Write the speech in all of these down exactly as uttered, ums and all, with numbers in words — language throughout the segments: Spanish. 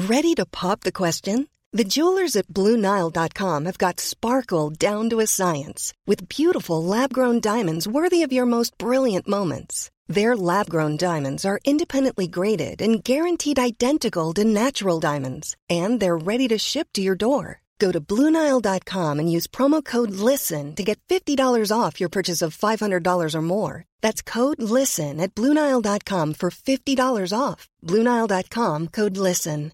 Ready to pop the question? The jewelers at Blue Nile dot com have got sparkle down to a science with beautiful lab-grown diamonds worthy of your most brilliant moments. Their lab-grown diamonds are independently graded and guaranteed identical to natural diamonds, and they're ready to ship to your door. Go to Blue Nile dot com and use promo code LISTEN to get fifty dollars off your purchase of five hundred dollars or more. That's code LISTEN at Blue Nile dot com for fifty dollars off. Blue Nile dot com, code LISTEN.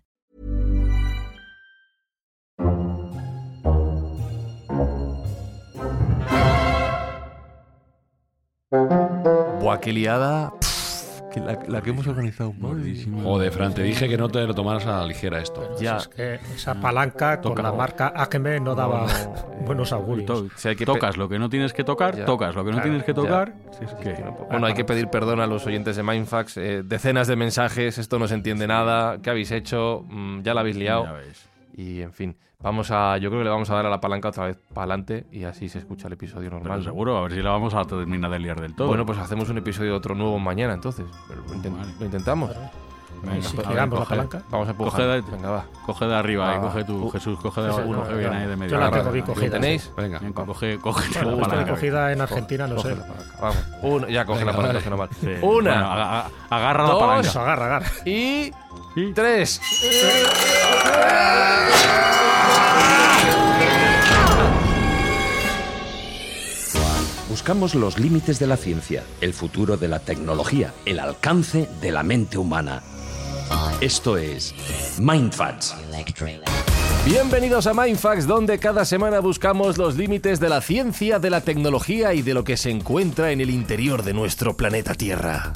Buah, qué liada. Pff, que la, la que hemos organizado. Joder, Fran, te dije que no te lo tomaras a la ligera esto. Ya. Es que esa palanca con Toca. la marca Acme no daba no, no. buenos augurios. To- si hay que tocas pe- lo que no tienes que tocar, ya. tocas lo que no claro, tienes que tocar. Si es que... Bueno, hay que pedir perdón a los oyentes de Mindfax. Eh, decenas de mensajes, esto no se entiende nada. ¿Qué habéis hecho? Mm, ya la habéis liado. Ya ves. Y en fin, vamos a, yo creo que le vamos a dar a la palanca otra vez para adelante y así se escucha el episodio normal. Pero seguro, a ver si la vamos a terminar de liar del todo. Bueno, pues hacemos un episodio otro nuevo mañana entonces. Pero lo, intent- vale. lo intentamos. Venga, si giramos la palanca. Vamos a empujar. Coge de, Venga, va. Coge de arriba ah, y coge tú, uh, Jesús, coge de sí, uno no, que viene ahí de medio. Yo la tengo bien cogida. ¿Lo tenéis? Venga, Bien, coge, coge bueno, la pues palanca. cogida en Argentina, no sé. Vamos. Uno, ya coge Venga, la palanca, vale. que no mal. Sí. Una. Bueno, aga- agarra dos, la palanca. Eso, agarra, agarra. Y... ¿Y? tres. Buscamos los límites de la ciencia, el futuro de la tecnología, el alcance de la mente humana. Esto es Mindfax. Bienvenidos a Mindfax, donde cada semana buscamos los límites de la ciencia, de la tecnología y de lo que se encuentra en el interior de nuestro planeta Tierra.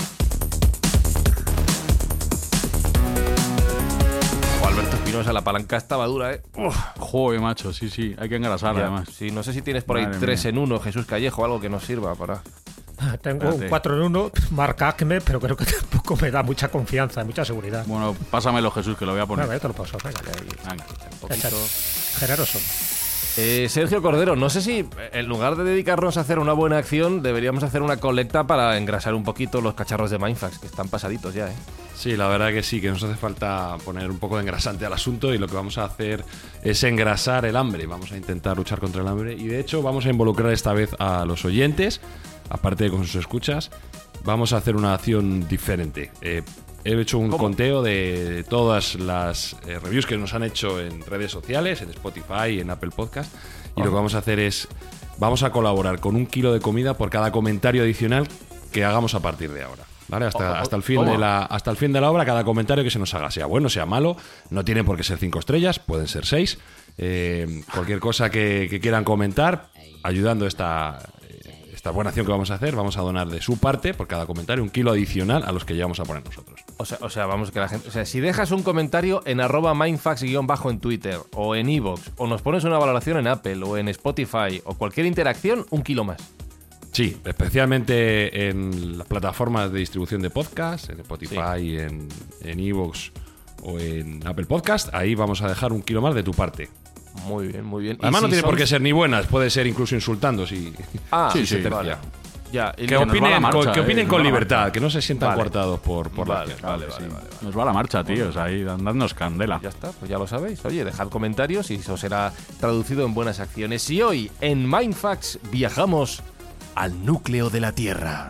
Alberto Espinosa, la palanca estaba dura, ¿eh? Uf. Joder, macho, sí, sí, hay que engrasarla Ya, además. Sí, no sé si tienes por ahí Madre tres mía. en uno, Jesús Callejo, algo que nos sirva para... Tengo Espérate. un cuatro en uno, marca Acme, pero creo que tampoco me da mucha confianza, mucha seguridad. Bueno, pásamelo, Jesús, que lo voy a poner. Venga, yo te lo paso, venga. Venga. Un poquito. Generoso. Eh, Sergio Cordero, no sé si en lugar de dedicarnos a hacer una buena acción, deberíamos hacer una colecta para engrasar un poquito los cacharros de Mindfax, que están pasaditos ya, ¿eh? Sí, la verdad que sí, que nos hace falta poner un poco de engrasante al asunto y lo que vamos a hacer es engrasar el hambre. Vamos a intentar luchar contra el hambre y de hecho vamos a involucrar esta vez a los oyentes, aparte de con sus escuchas. Vamos a hacer una acción diferente. Eh, he hecho un ¿Cómo? conteo de todas las eh, reviews que nos han hecho en redes sociales, en Spotify y en Apple Podcast. Y oh. lo que vamos a hacer es, vamos a colaborar con un kilo de comida por cada comentario adicional que hagamos a partir de ahora. ¿Vale? Hasta, Oh, oh, hasta, el fin ¿cómo? de la, hasta el fin de la obra, cada comentario que se nos haga, sea bueno, sea malo, no tienen por qué ser cinco estrellas, pueden ser seis. Eh, cualquier cosa que, que quieran comentar, ayudando esta, eh, esta buena acción que vamos a hacer, vamos a donar de su parte, por cada comentario, un kilo adicional a los que llevamos a poner nosotros. O sea, o sea, vamos, que la gente... O sea, si dejas un comentario en arroba mindfax-bajo en Twitter, o en iVoox, o nos pones una valoración en Apple, o en Spotify, o cualquier interacción, un kilo más. Sí, especialmente en las plataformas de distribución de podcast, en Spotify, sí. en en iVoox o en Apple Podcast, ahí vamos a dejar un kilo más de tu parte. Muy bien, muy bien. Además ¿Y no si tiene son... por qué ser ni buenas, puede ser incluso insultando si, Ah, si sí, se tercia. vale. Ya, Que, que opinen, marcha, con, que opinen eh, con va libertad, marcha. que no se sientan Vale. coartados por, por Vale, la vale, acción. vale, vale, vale. Nos va la marcha, tíos, ahí dándonos candela. Ya está, pues ya lo sabéis. Oye, dejad comentarios y eso será traducido en buenas acciones. Y hoy, en Mindfax, viajamos al núcleo de la Tierra.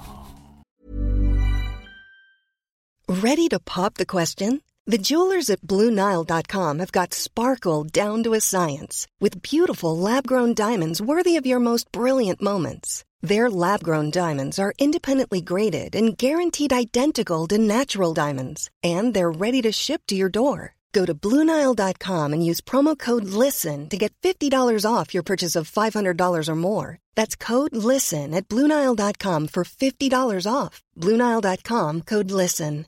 Ready to pop the question? The jewelers at Blue Nile dot com have got sparkle down to a science with beautiful lab-grown diamonds worthy of your most brilliant moments. Their lab-grown diamonds are independently graded and guaranteed identical to natural diamonds, and they're ready to ship to your door. Go to Blue Nile dot com and use promo code LISTEN to get fifty dollars off your purchase of five hundred dollars or more. That's code LISTEN at Blue Nile dot com for fifty dollars off. Blue Nile dot com, code LISTEN.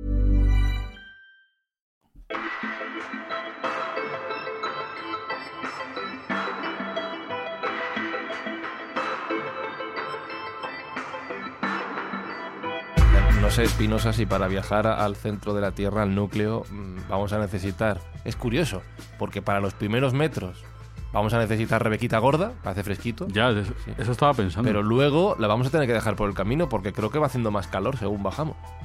No sé, Espinosa, si para viajar al centro de la Tierra, al núcleo, vamos a necesitar... Es curioso, porque para los primeros metros vamos a necesitar Rebequita gorda, que hace fresquito. Ya, eso, Sí. eso estaba pensando. Pero luego la vamos a tener que dejar por el camino porque creo que va haciendo más calor según bajamos.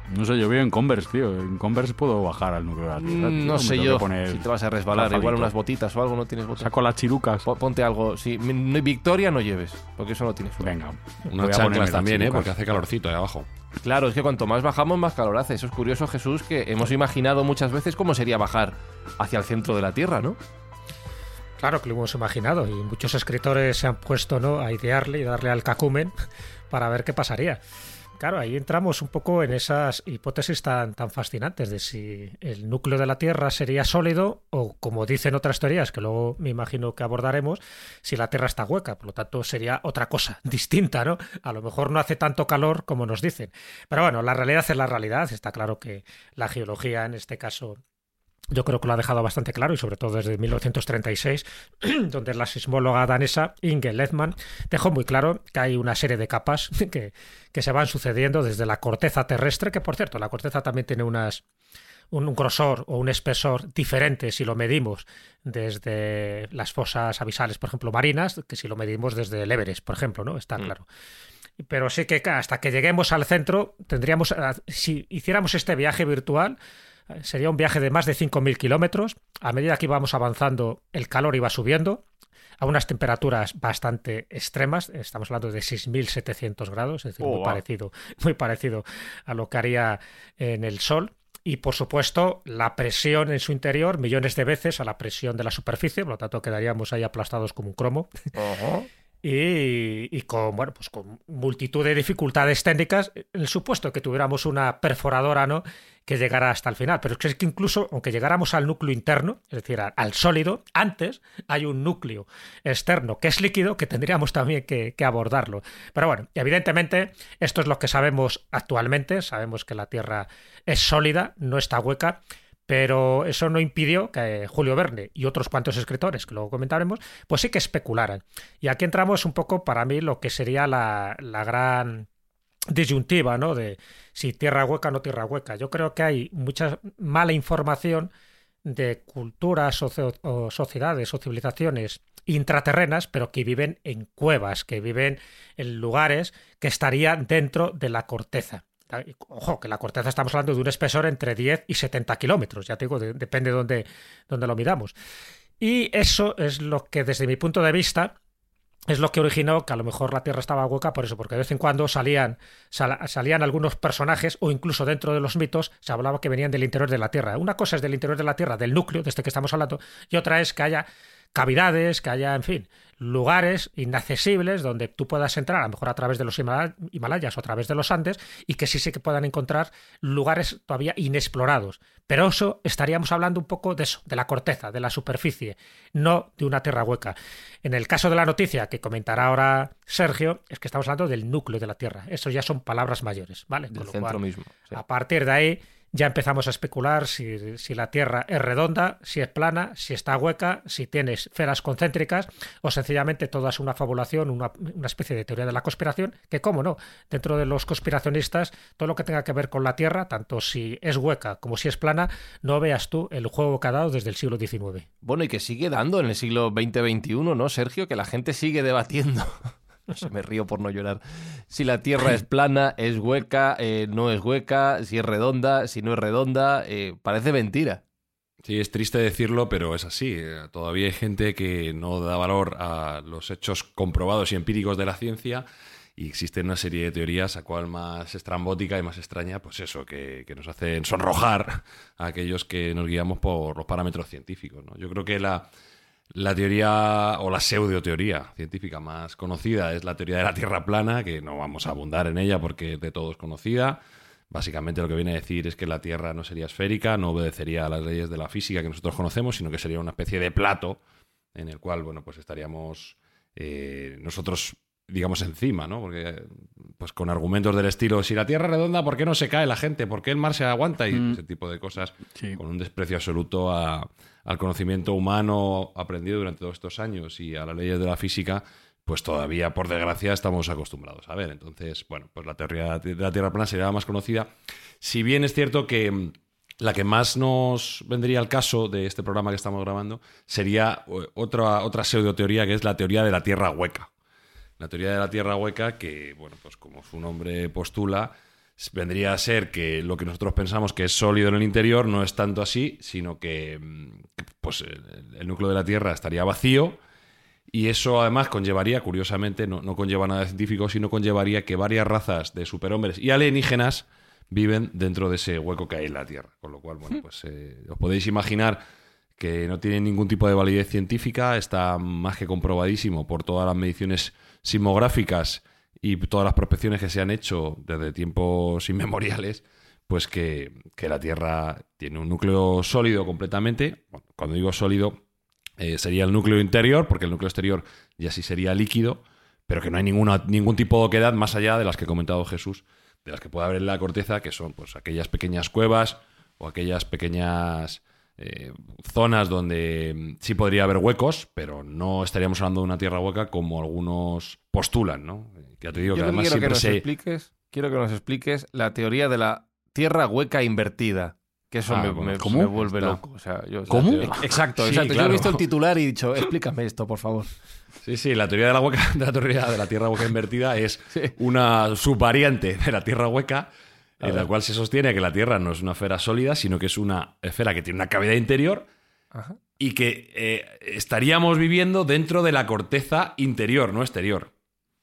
No sé, yo vivo en Converse, tío. En Converse puedo bajar al núcleo de la Tierra. Mm, tío. no Me sé tengo yo que poner si te vas a resbalar. calzadito. Igual unas botitas o algo, ¿no tienes botas? Saco las chirucas. Po- Ponte algo. Sí, mi- Victoria no lleves, porque eso no tienes fuera. Venga. Unas voy a ponerme chanclas las también, ¿eh? chirucas. Porque hace calorcito ahí abajo. Claro, es que cuanto más bajamos, más calor hace. Eso es curioso, Jesús, que hemos imaginado muchas veces cómo sería bajar hacia el centro de la Tierra, ¿no? Claro que lo hemos imaginado y muchos escritores se han puesto, ¿no?, a idearle y darle al cacumen para ver qué pasaría. Claro, ahí entramos un poco en esas hipótesis tan, tan fascinantes de si el núcleo de la Tierra sería sólido o, como dicen otras teorías, que luego me imagino que abordaremos, si la Tierra está hueca. Por lo tanto, sería otra cosa distinta, ¿no? A lo mejor no hace tanto calor como nos dicen. Pero bueno, la realidad es la realidad. Está claro que la geología, en este caso, yo creo que lo ha dejado bastante claro, y sobre todo desde mil novecientos treinta y seis, donde la sismóloga danesa Inge Lehmann dejó muy claro que hay una serie de capas que, que se van sucediendo desde la corteza terrestre, que por cierto, la corteza también tiene unas, un, un grosor o un espesor diferente si lo medimos desde las fosas abisales, por ejemplo, marinas, que si lo medimos desde el Everest, por ejemplo, ¿no? Está Mm. claro. Pero sí que hasta que lleguemos al centro, tendríamos, si hiciéramos este viaje virtual, sería un viaje de más de cinco mil kilómetros. A medida que íbamos avanzando, el calor iba subiendo a unas temperaturas bastante extremas. Estamos hablando de seis mil setecientos grados, es decir, Oh, muy wow. parecido, muy parecido a lo que haría en el Sol. Y, por supuesto, la presión en su interior, millones de veces a la presión de la superficie, por lo tanto quedaríamos ahí aplastados como un cromo. Y, y con, bueno, pues con multitud de dificultades técnicas, en el supuesto que tuviéramos una perforadora, ¿no?, que llegara hasta el final. Pero es que incluso, aunque llegáramos al núcleo interno, es decir, al, al sólido, antes hay un núcleo externo que es líquido, que tendríamos también que, que abordarlo. Pero bueno, evidentemente, esto es lo que sabemos actualmente. Sabemos que la Tierra es sólida, no está hueca. Pero eso no impidió que Julio Verne y otros cuantos escritores, que luego comentaremos, pues sí que especularan. Y aquí entramos un poco, para mí, lo que sería la, la gran disyuntiva, ¿no?, de si tierra hueca o no tierra hueca. Yo creo que hay mucha mala información de culturas o, o sociedades o civilizaciones intraterrenas, pero que viven en cuevas, que viven en lugares que estarían dentro de la corteza. Ojo, que la corteza estamos hablando de un espesor entre diez y setenta kilómetros, ya te digo, de, depende de dónde, dónde lo midamos. Y eso es lo que, desde mi punto de vista, es lo que originó que a lo mejor la Tierra estaba hueca por eso, porque de vez en cuando salían, sal, salían algunos personajes, o incluso dentro de los mitos se hablaba que venían del interior de la Tierra. Una cosa es del interior de la Tierra, del núcleo, de este que estamos hablando, y otra es que haya cavidades, que haya, en fin, lugares inaccesibles donde tú puedas entrar, a lo mejor a través de los Himalayas o a través de los Andes, y que sí sí que puedan encontrar lugares todavía inexplorados. Pero eso estaríamos hablando un poco de eso, de la corteza, de la superficie, no de una tierra hueca. En el caso de la noticia que comentará ahora Sergio, es que estamos hablando del núcleo de la Tierra. Eso ya son palabras mayores, ¿vale? Del Con lo centro cual, mismo. Sí. a partir de ahí ya empezamos a especular si, si la Tierra es redonda, si es plana, si está hueca, si tiene esferas concéntricas, o sencillamente todo es una fabulación, una, una especie de teoría de la conspiración, que, cómo no, dentro de los conspiracionistas, todo lo que tenga que ver con la Tierra, tanto si es hueca como si es plana, no veas tú el juego que ha dado desde el siglo diecinueve. Bueno, y que sigue dando en el siglo veinte veintiuno, ¿no, Sergio? Que la gente sigue debatiendo. No sé, me río por no llorar. Si la Tierra es plana, es hueca, eh, no es hueca, si es redonda, si no es redonda, eh, parece mentira. Sí, es triste decirlo, pero es así. Todavía hay gente que no da valor a los hechos comprobados y empíricos de la ciencia, y existe una serie de teorías, a cual más estrambótica y más extraña, pues eso, que, que nos hacen sonrojar a aquellos que nos guiamos por los parámetros científicos, ¿no? Yo creo que la... La teoría o la pseudoteoría científica más conocida es la teoría de la Tierra plana, que no vamos a abundar en ella porque de todos conocida. Básicamente lo que viene a decir es que la Tierra no sería esférica, no obedecería a las leyes de la física que nosotros conocemos, sino que sería una especie de plato en el cual, bueno, pues estaríamos eh, nosotros, digamos, encima, ¿no? Porque, pues con argumentos del estilo, si la Tierra es redonda, ¿por qué no se cae la gente? ¿Por qué el mar se aguanta? Y mm. ese tipo de cosas, sí. Con un desprecio absoluto a, al conocimiento humano aprendido durante todos estos años y a las leyes de la física, pues todavía, por desgracia, estamos acostumbrados a ver. Entonces, bueno, pues la teoría de la Tierra plana sería la más conocida. Si bien es cierto que la que más nos vendría al caso de este programa que estamos grabando sería otra, otra pseudoteoría, que es la teoría de la Tierra hueca. La teoría de la Tierra hueca que, bueno, pues como su nombre postula, vendría a ser que lo que nosotros pensamos que es sólido en el interior no es tanto así, sino que pues, el, el núcleo de la Tierra estaría vacío, y eso además conllevaría, curiosamente, no, no conlleva nada científico, sino conllevaría que varias razas de superhombres y alienígenas viven dentro de ese hueco que hay en la Tierra. Con lo cual, bueno, pues eh, os podéis imaginar que no tiene ningún tipo de validez científica, está más que comprobadísimo por todas las mediciones sismográficas y todas las prospecciones que se han hecho desde tiempos inmemoriales, pues que, que la Tierra tiene un núcleo sólido completamente. Bueno, cuando digo sólido, eh, sería el núcleo interior, porque el núcleo exterior ya sí sería líquido, pero que no hay ninguna, ningún tipo de oquedad más allá de las que ha comentado Jesús, de las que puede haber en la corteza, que son pues aquellas pequeñas cuevas o aquellas pequeñas eh, zonas donde sí podría haber huecos, pero no estaríamos hablando de una tierra hueca como algunos postulan, ¿no? Ya te digo Yo que además quiero que siempre nos se... expliques, quiero que nos expliques la teoría de la tierra hueca invertida. Que eso Ah, me, bueno, me- ¿cómo? me vuelve Está. loco. O sea, yo, ¿Cómo? o sea, te- exacto, Sí, exacto. Yo claro. he visto el titular y he dicho, explícame esto, por favor. Sí, sí, la teoría de la hueca, de la teoría de la tierra hueca invertida es Sí. una subvariante de la tierra hueca, A en la ver. cual se sostiene que la Tierra no es una esfera sólida, sino que es una esfera que tiene una cavidad interior Ajá. y que eh, estaríamos viviendo dentro de la corteza interior, no exterior.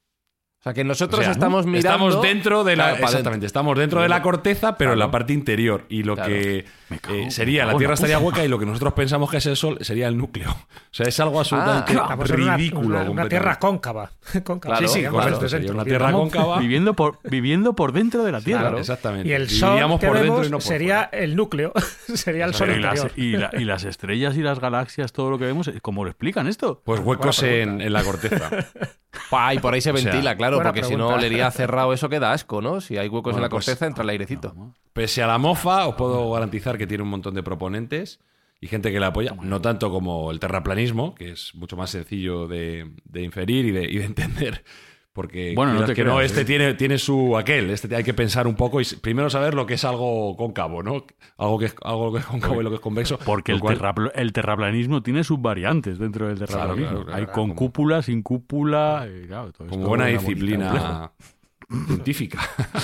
O sea, que nosotros O sea, estamos mirando... Estamos dentro de la. Claro, para exactamente, dentro. estamos dentro de la corteza, pero en Claro. la parte interior. Y lo Claro. que Me cago- eh, me sería, cago la en Tierra la estaría puta. hueca y lo que nosotros pensamos que es el Sol sería el núcleo. O sea, es algo absolutamente Ah, Estamos en una- ridículo. Una, una completamente. tierra cóncava. cóncava. Claro, Sí, sí, Digamos, correcto. desde Sería dentro, una tierra digamos. cóncava. Viviendo por, viviendo por dentro de la Tierra. Claro. Exactamente. Y el Viviríamos sol que por dentro vemos y no por sería fuera. el núcleo, sería el sol Pero y, las, interior. y, la- y las estrellas y las galaxias, todo lo que vemos, ¿cómo lo explican esto? Pues huecos Buena en, pregunta. en la corteza. Pa, y por ahí se O sea, ventila, claro, buena porque si pregunta. no olería cerrado eso queda asco, ¿no? Si hay huecos en Bueno, la pues- corteza, entra el airecito. Pese a la mofa, os puedo garantizar que tiene un montón de proponentes y gente que la apoya. No tanto como el terraplanismo, que es mucho más sencillo de, de inferir y de, y de entender. Porque Bueno, no quieras te que no, creas, este ¿eh? tiene, tiene su aquel. Este hay que pensar un poco y s- primero saber lo que es algo cóncavo, ¿no? Algo que es, algo que es cóncavo y lo que es convexo. Porque lo el, cual- terrapl- el terraplanismo tiene subvariantes dentro del terraplanismo. claro, claro, Hay claro, con como- cúpula, sin cúpula. y claro, todo como esto buena es una bonita bola. disciplina científica.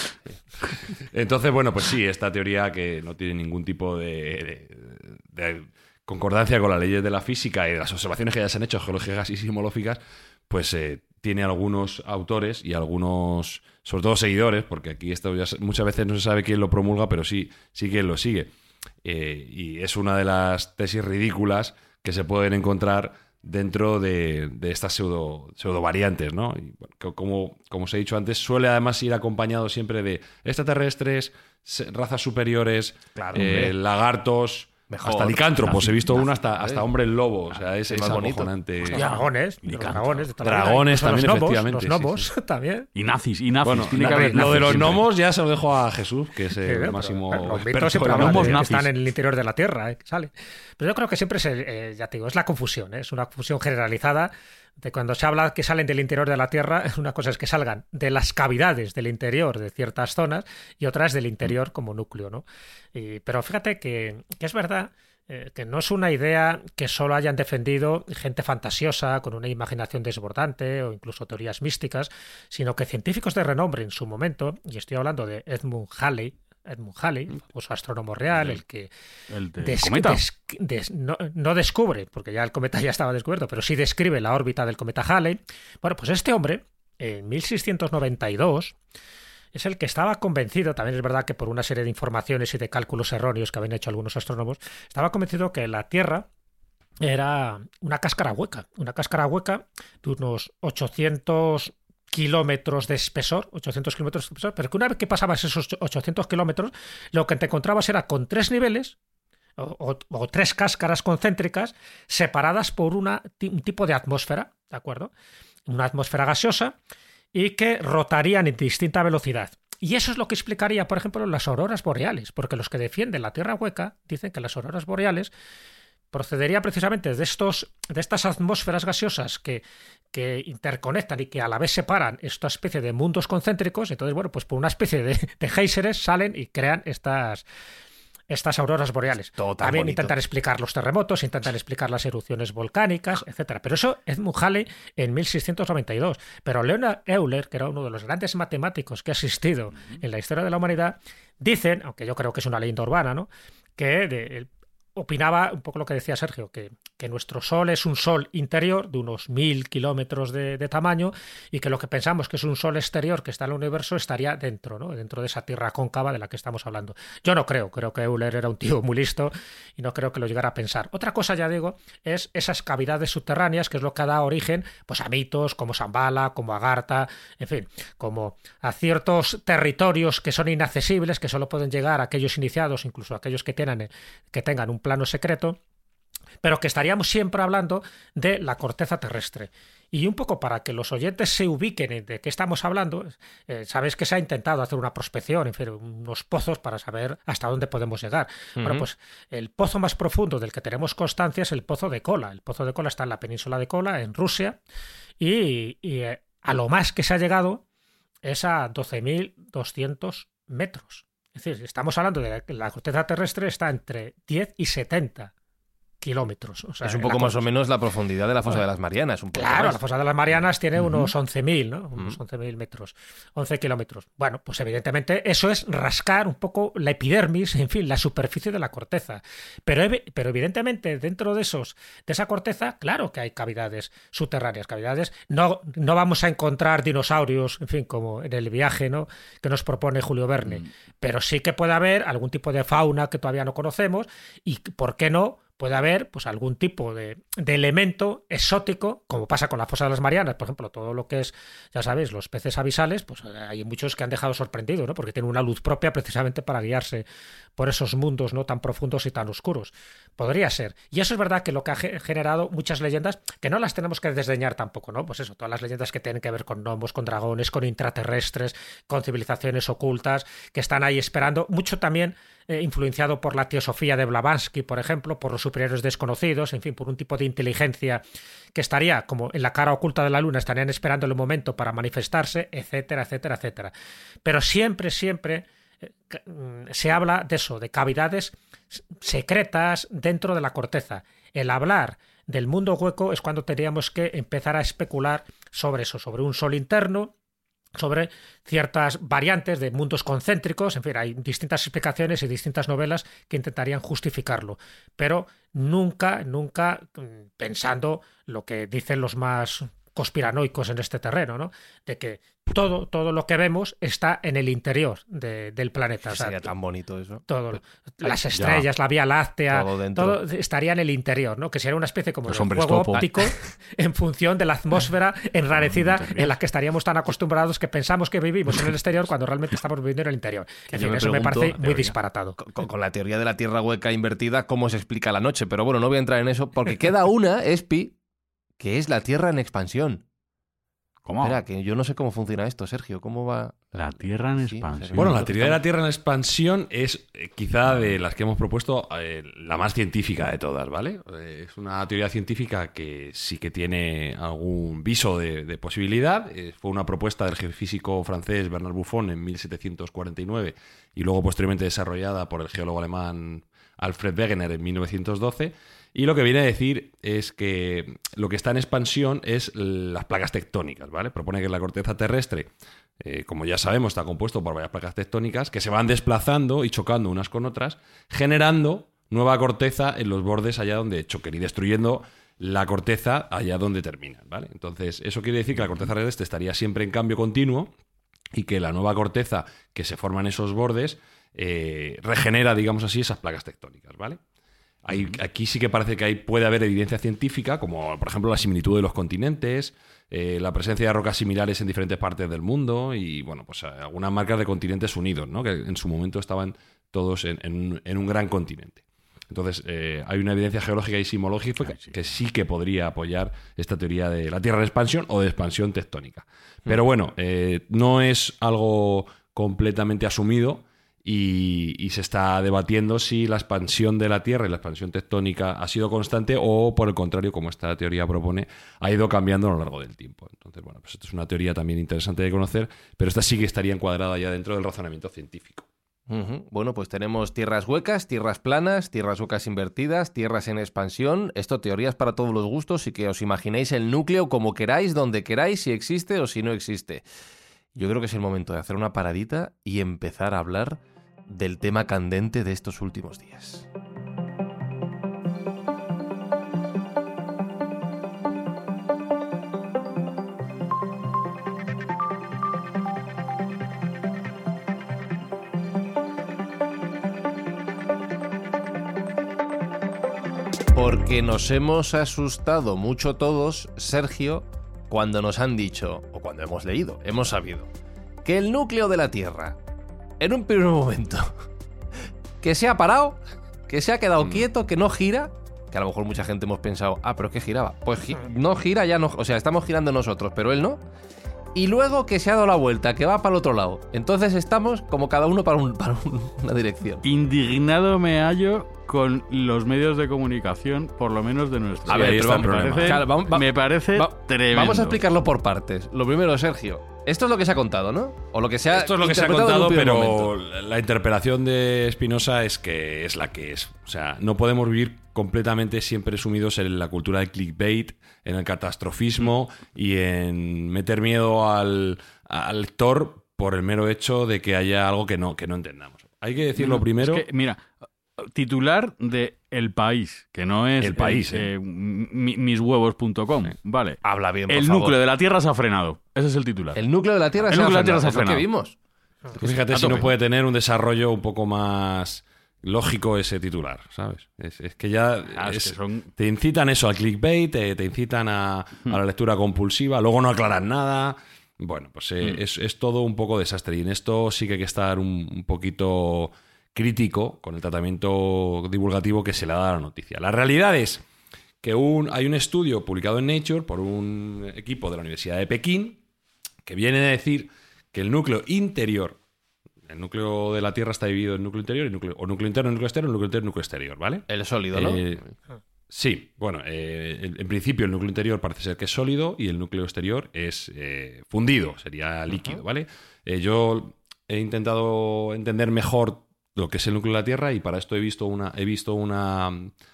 Entonces, bueno, pues sí, esta teoría que no tiene ningún tipo de, de- de concordancia con las leyes de la física y de las observaciones que ya se han hecho geológicas y sismológicas, pues eh, tiene algunos autores y algunos, sobre todo seguidores, porque aquí esto ya se- muchas veces no se sabe quién lo promulga, pero sí, sí quién lo sigue. Eh, y es una de las tesis ridículas que se pueden encontrar dentro de, de estas pseudo, pseudo variantes, ¿no? Y, bueno, que como, como os he dicho antes, suele además ir acompañado siempre de extraterrestres, se- razas superiores, Claro, eh, hombre. lagartos, Mejor. hasta licántropos. He visto Nazi- uno hasta, nazi, hasta ¿eh? hombres lobo. O sea, es, es es más bonito. acojonante. Los dragones, los Licántropo. dragones, de toda la vida. Dragones Incluso también, los gnomos, efectivamente, Los sí, gnomos también. Y nazis, y nazis. Bueno, tiene la- que haber lo nazis de los siempre. gnomos ya se lo dejo a Jesús, que es Sí, el pero- máximo pero los experto mitos siempre en hablan gnomos de que nazis. están en el interior de la Tierra, ¿eh? Que sale. Pero yo creo que siempre es, el- eh, ya te digo, es la confusión, ¿eh? Es una confusión generalizada de cuando se habla que salen del interior de la Tierra, una cosa es que salgan de las cavidades del interior de ciertas zonas y otra es del interior como núcleo, ¿no? Y- pero fíjate que, que es verdad eh, que no es una idea que solo hayan defendido gente fantasiosa con una imaginación desbordante o incluso teorías místicas, sino que científicos de renombre en su momento, y estoy hablando de Edmund Halley, Edmund Halley, famoso astrónomo real, el que El del des- cometa. des- des- no, no descubre, porque ya el cometa ya estaba descubierto, pero sí describe la órbita del cometa Halley. Bueno, pues este hombre, en mil seiscientos noventa y dos, es el que estaba convencido, también es verdad que por una serie de informaciones y de cálculos erróneos que habían hecho algunos astrónomos, estaba convencido que la Tierra era una cáscara hueca, una cáscara hueca de unos ochocientos kilómetros de espesor, ochocientos kilómetros de espesor, pero que una vez que pasabas esos ochocientos kilómetros, lo que te encontrabas era con tres niveles o, o- o tres cáscaras concéntricas separadas por una, ti- un tipo de atmósfera, ¿de acuerdo? Una atmósfera gaseosa y que rotarían en distinta velocidad. Y eso es lo que explicaría, por ejemplo, las auroras boreales, porque los que defienden la Tierra hueca dicen que las auroras boreales procedería precisamente de, estos, de estas atmósferas gaseosas que, que interconectan y que a la vez separan esta especie de mundos concéntricos. Entonces, bueno, pues por una especie de, de géiseres salen y crean estas, estas auroras boreales. Todo tan También bonito. intentan explicar los terremotos, intentan explicar las erupciones volcánicas, etcétera. Pero eso Edmund Halley en mil seiscientos noventa y dos. Pero Leonhard Euler, que era uno de los grandes matemáticos que ha existido en la historia de la humanidad, dicen, aunque yo creo que es una leyenda urbana, ¿no?, que de, el, opinaba un poco lo que decía Sergio, que, que nuestro Sol es un Sol interior de unos mil kilómetros de, de tamaño y que lo que pensamos que es un Sol exterior que está en el universo estaría dentro, ¿no?, dentro de esa Tierra cóncava de la que estamos hablando. Yo no creo, creo que Euler era un tío muy listo y no creo que lo llegara a pensar. Otra cosa, ya digo, es esas cavidades subterráneas, que es lo que ha dado origen pues, a mitos como Shambhala, como Agartha, en fin, como a ciertos territorios que son inaccesibles, que solo pueden llegar a aquellos iniciados, incluso a aquellos que tengan, que tengan un plano secreto, pero que estaríamos siempre hablando de la corteza terrestre. Y un poco para que los oyentes se ubiquen de qué estamos hablando, eh, sabéis que se ha intentado hacer una prospección, en fin, unos pozos para saber hasta dónde podemos llegar. Uh-huh. Bueno, pues el pozo más profundo del que tenemos constancia es el Pozo de Kola. El Pozo de Kola está en la península de Kola, en Rusia, y, y eh, a lo más que se ha llegado es a doce mil doscientos metros. Es decir, estamos hablando de que la corteza terrestre está entre diez y setenta kilómetros. O sea, es un poco más o menos la profundidad de la fosa bueno, de las Marianas. Un poco claro, más. La fosa de las Marianas tiene uh-huh. unos once mil, ¿no? Unos uh-huh. once mil metros, once kilómetros. Bueno, pues evidentemente eso es rascar un poco la epidermis, en fin, la superficie de la corteza. Pero, pero evidentemente dentro de esos, de esa corteza, claro que hay cavidades subterráneas, cavidades. No, no vamos a encontrar dinosaurios, en fin, como en el viaje, ¿no?, que nos propone Julio Verne. Uh-huh. Pero sí que puede haber algún tipo de fauna que todavía no conocemos y, ¿por qué no?, puede haber pues algún tipo de, de elemento exótico, como pasa con la fosa de las Marianas, por ejemplo, todo lo que es, ya sabéis, los peces abisales, pues hay muchos que han dejado sorprendidos, ¿no?, porque tienen una luz propia precisamente para guiarse por esos mundos no tan profundos y tan oscuros. Podría ser. Y eso es verdad que lo que ha generado muchas leyendas, que no las tenemos que desdeñar tampoco, ¿no? Pues eso, todas las leyendas que tienen que ver con gnomos, con dragones, con intraterrestres, con civilizaciones ocultas, que están ahí esperando, mucho también eh, influenciado por la teosofía de Blavatsky, por ejemplo, por los superiores desconocidos, en fin, por un tipo de inteligencia que estaría como en la cara oculta de la luna, estarían esperando el momento para manifestarse, etcétera, etcétera, etcétera. Pero siempre, siempre eh, se habla de eso, de cavidades secretas dentro de la corteza. El hablar del mundo hueco es cuando tendríamos que empezar a especular sobre eso, sobre un sol interno, sobre ciertas variantes de mundos concéntricos. En fin, hay distintas explicaciones y distintas novelas que intentarían justificarlo, pero nunca, nunca pensando lo que dicen los más conspiranoicos en este terreno, ¿no?, de que todo, todo lo que vemos está en el interior de, del planeta. O sea, sería tan bonito eso. Todo, las estrellas, ya. La Vía Láctea, todo, todo estaría en el interior, ¿no?, que sería una especie como Los de juego óptico en función de la atmósfera enrarecida en la que estaríamos tan acostumbrados que pensamos que vivimos en el exterior cuando realmente estamos viviendo en el interior. En fin, me eso pregunto, me parece muy disparatado. Con, con la teoría de la Tierra hueca invertida, ¿cómo se explica la noche? Pero bueno, no voy a entrar en eso porque queda una, Espi, que es la Tierra en expansión. ¿Cómo? Espera, que yo no sé cómo funciona esto, Sergio. ¿Cómo va? La Tierra en Sí, expansión. Bueno, la teoría de la Tierra en expansión es eh, quizá de las que hemos propuesto eh, la más científica de todas, ¿vale? Eh, es una teoría científica que sí que tiene algún viso de, de posibilidad. Eh, fue una propuesta del geofísico francés Bernard Buffon en mil setecientos cuarenta y nueve y luego posteriormente desarrollada por el geólogo alemán Alfred Wegener en mil novecientos doce. Y lo que viene a decir es que lo que está en expansión es las placas tectónicas, ¿vale? Propone que la corteza terrestre, eh, como ya sabemos, está compuesto por varias placas tectónicas que se van desplazando y chocando unas con otras, generando nueva corteza en los bordes allá donde choquen y destruyendo la corteza allá donde terminan, ¿vale? Entonces, eso quiere decir que la corteza terrestre estaría siempre en cambio continuo y que la nueva corteza que se forma en esos bordes eh, regenera, digamos así, esas placas tectónicas, ¿vale? Hay, aquí sí que parece que hay, puede haber evidencia científica, como por ejemplo la similitud de los continentes, eh, la presencia de rocas similares en diferentes partes del mundo y bueno, pues algunas marcas de continentes unidos, ¿no?, que en su momento estaban todos en, en, un, en un gran continente. Entonces, eh, hay una evidencia geológica y sismológica que, que sí que podría apoyar esta teoría de la Tierra en expansión o de expansión tectónica. Pero bueno, eh, no es algo completamente asumido. Y, y se está debatiendo si la expansión de la Tierra y la expansión tectónica ha sido constante o, por el contrario, como esta teoría propone, ha ido cambiando a lo largo del tiempo. Entonces, bueno, pues esto es una teoría también interesante de conocer, pero esta sí que estaría encuadrada ya dentro del razonamiento científico. Uh-huh. Bueno, pues tenemos tierras huecas, tierras planas, tierras huecas invertidas, tierras en expansión. Esto, teorías para todos los gustos y que os imaginéis el núcleo como queráis, donde queráis, si existe o si no existe. Yo creo que es el momento de hacer una paradita y empezar a hablar del tema candente de estos últimos días. Porque nos hemos asustado mucho todos, Sergio, cuando nos han dicho, o cuando hemos leído, hemos sabido, que el núcleo de la Tierra, en un primer momento, que se ha parado, que se ha quedado mm. quieto, que no gira, que a lo mejor mucha gente hemos pensado, ah, pero es que giraba. Pues gi- no gira, ya no, o sea, estamos girando nosotros, pero él no. Y luego que se ha dado la vuelta, que va para el otro lado. Entonces estamos como cada uno para, un, para un, una dirección. Indignado me hallo con los medios de comunicación, por lo menos de nuestro. A ver, ahí está el problema. Parece, Claro, vamos, va, me parece va, tremendo. Vamos a explicarlo por partes. Lo primero, Sergio, esto es lo que se ha contado, ¿no? O lo que se ha Esto es lo que se ha interpretado contado, en un pero momento. la interpretación de Espinosa es que es la que es. O sea, no podemos vivir completamente siempre sumidos en la cultura del clickbait, en el catastrofismo y en meter miedo al, al lector por el mero hecho de que haya algo que no, que no entendamos. Hay que decirlo no, primero. Es que, mira, titular de El País, que no es El País, eh, eh. eh, mi, mishuevos punto com, sí. Vale. Habla bien, por El favor. núcleo de la Tierra se ha frenado. Ese es el titular. El núcleo de la Tierra El se núcleo ha de la Tierra se ha frenado. Es lo que frenado. vimos. Pues fíjate A si tope. no puede tener un desarrollo un poco más lógico ese titular, ¿sabes? Es, es que ya Ah, es es- que son- te incitan eso al clickbait, te, te incitan a, a la lectura compulsiva, luego no aclaran nada. Bueno, pues eh, Mm. es, es todo un poco desastre y en esto sí que hay que estar un, un poquito crítico con el tratamiento divulgativo que se le da a la noticia. La realidad es que un, hay un estudio publicado en Nature por un equipo de la Universidad de Pekín que viene a decir que el núcleo interior, el núcleo de la Tierra está dividido en núcleo interior y núcleo, o núcleo interno, núcleo externo, núcleo interior, núcleo exterior, ¿vale? El sólido, ¿no? Eh, sí, bueno, eh, en, en principio el núcleo interior parece ser que es sólido y el núcleo exterior es eh, fundido, sería líquido, ¿vale? Eh, yo he intentado entender mejor lo que es el núcleo de la Tierra y para esto he visto una, he visto una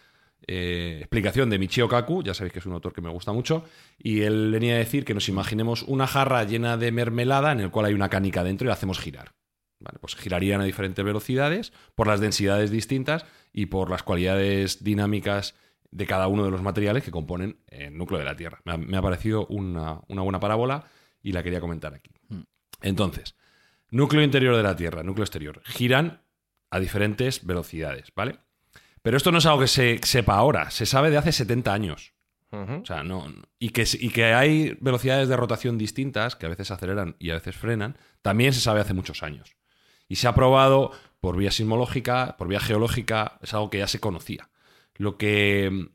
eh, explicación de Michio Kaku, ya sabéis que es un autor que me gusta mucho, y él venía a decir que nos imaginemos una jarra llena de mermelada en el cual hay una canica dentro y la hacemos girar. Vale, pues girarían a diferentes velocidades por las densidades distintas y por las cualidades dinámicas de cada uno de los materiales que componen el núcleo de la Tierra. Me ha, me ha parecido una, una buena parábola y la quería comentar aquí. Entonces, núcleo interior de la Tierra, núcleo exterior, giran a diferentes velocidades, ¿vale? Pero esto no es algo que se sepa ahora, se sabe de hace setenta años. Uh-huh. O sea, no, y, que, y que hay velocidades de rotación distintas, que a veces aceleran y a veces frenan, también se sabe hace muchos años. Y se ha probado por vía sismológica, por vía geológica, es algo que ya se conocía. Lo que,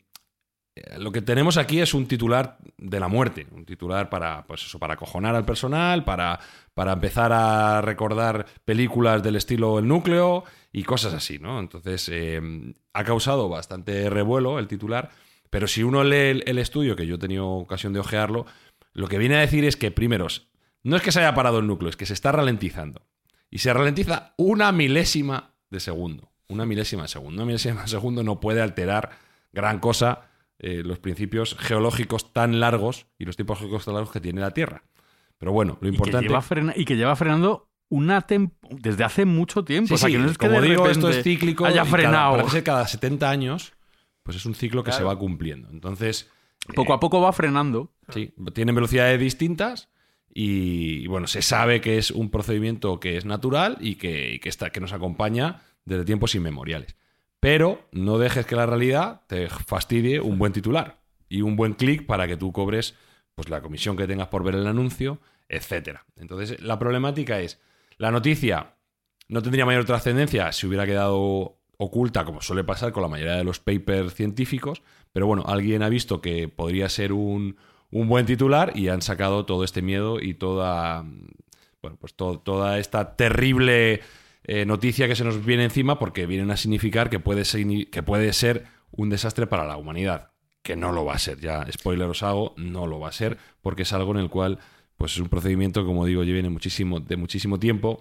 lo que tenemos aquí es un titular de la muerte, un titular para, pues eso, para acojonar al personal, para, para empezar a recordar películas del estilo El Núcleo y cosas así, ¿no? Entonces, eh, ha causado bastante revuelo el titular, pero si uno lee el, el estudio, que yo he tenido ocasión de ojearlo, lo que viene a decir es que, primero, no es que se haya parado el núcleo, es que se está ralentizando. Y se ralentiza una milésima de segundo. Una milésima de segundo. Una milésima de segundo no puede alterar gran cosa eh, los principios geológicos tan largos y los tiempos geológicos tan largos que tiene la Tierra. Pero bueno, lo Y que, importante... lleva frena- y que lleva frenando una tem- desde hace mucho tiempo. Sí, o sea, sí, que no es que como de digo, repente esto es cíclico. haya y cada- frenado. parece ser cada setenta años, pues es un ciclo que Claro. se va cumpliendo. Entonces... Poco eh, a poco va frenando. Sí, tienen velocidades distintas y, y, bueno, se sabe que es un procedimiento que es natural y que, y que, está, que nos acompaña desde tiempos inmemoriales. Pero no dejes que la realidad te fastidie un buen titular y un buen clic para que tú cobres pues, la comisión que tengas por ver el anuncio, etcétera. Entonces, la problemática es, la noticia no tendría mayor trascendencia si hubiera quedado oculta, como suele pasar con la mayoría de los papers científicos, pero bueno, alguien ha visto que podría ser un, un buen titular y han sacado todo este miedo y toda, bueno, pues to- toda esta terrible eh, noticia que se nos viene encima porque vienen a significar que puede, signi- que puede ser un desastre para la humanidad, que no lo va a ser, ya spoiler os hago, no lo va a ser porque es algo en el cual pues es un procedimiento, como digo, ya viene muchísimo, de muchísimo tiempo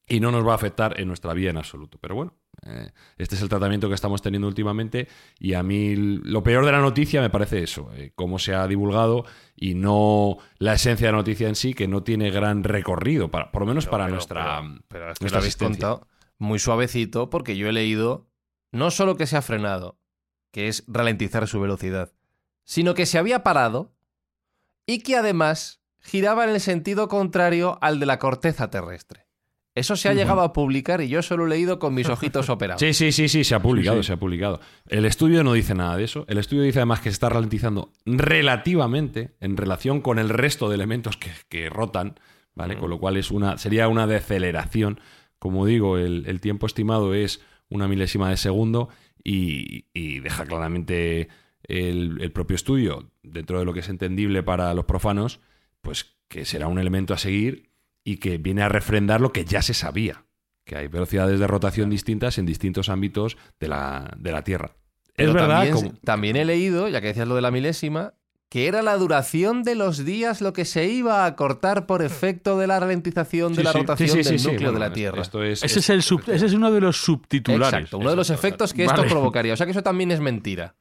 y no nos va a afectar en nuestra vida en absoluto. Pero bueno, eh, este es el tratamiento que estamos teniendo últimamente y a mí lo peor de la noticia me parece eso, eh, cómo se ha divulgado y no la esencia de la noticia en sí, que no tiene gran recorrido, para, por lo menos Pero, para pero, nuestra, pero, pero es que nuestra lo habéis existencia. contado muy suavecito porque yo he leído no solo que se ha frenado, que es ralentizar su velocidad, sino que se había parado y que además giraba en el sentido contrario al de la corteza terrestre. Eso se ha llegado a publicar y yo solo he leído con mis ojitos operados. Sí, sí, sí, sí, se ha publicado, Sí, sí. se ha publicado. El estudio no dice nada de eso. El estudio dice además que se está ralentizando relativamente en relación con el resto de elementos que, que rotan, ¿vale? Mm. Con lo cual es una, sería una deceleración. Como digo, el, el tiempo estimado es una milésima de segundo y, y deja claramente el, el propio estudio, dentro de lo que es entendible para los profanos, pues que será un elemento a seguir y que viene a refrendar lo que ya se sabía, que hay velocidades de rotación distintas en distintos ámbitos de la, de la Tierra. Pero es verdad. También, como... también he leído, ya que decías lo de la milésima, que era la duración de los días lo que se iba a cortar por efecto de la ralentización Sí, de la sí, rotación sí, sí, del sí, núcleo bueno, de la Tierra. Esto es, Ese es, el sub- ese es uno de los subtitulares. Exacto, uno de los Exacto, efectos que Vale. esto provocaría. O sea que eso también es mentira.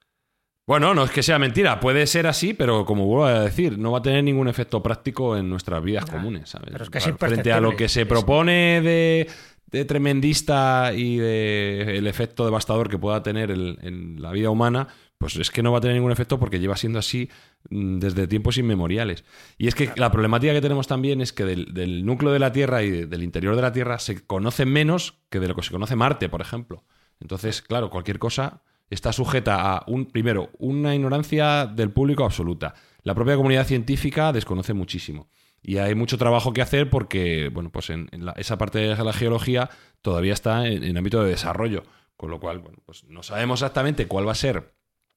Bueno, no es que sea mentira, puede ser así, pero como vuelvo a decir, no va a tener ningún efecto práctico en nuestras vidas Ya, comunes, ¿sabes? pero es que es Frente a imperceptible. lo que se Es- propone de, de tremendista y de el efecto devastador que pueda tener el- en la vida humana, pues es que no va a tener ningún efecto porque lleva siendo así mm, desde tiempos inmemoriales. Y es que la problemática que tenemos también es que del, del núcleo de la Tierra y de- del interior de la Tierra se conoce menos que de lo que se conoce Marte, por ejemplo. Entonces, claro, cualquier cosa está sujeta a, un primero, una ignorancia del público absoluta. La propia comunidad científica desconoce muchísimo. Y hay mucho trabajo que hacer porque, bueno, pues en, en la- esa parte de la geología todavía está en, en ámbito de desarrollo. Con lo cual, bueno, pues no sabemos exactamente cuál va a ser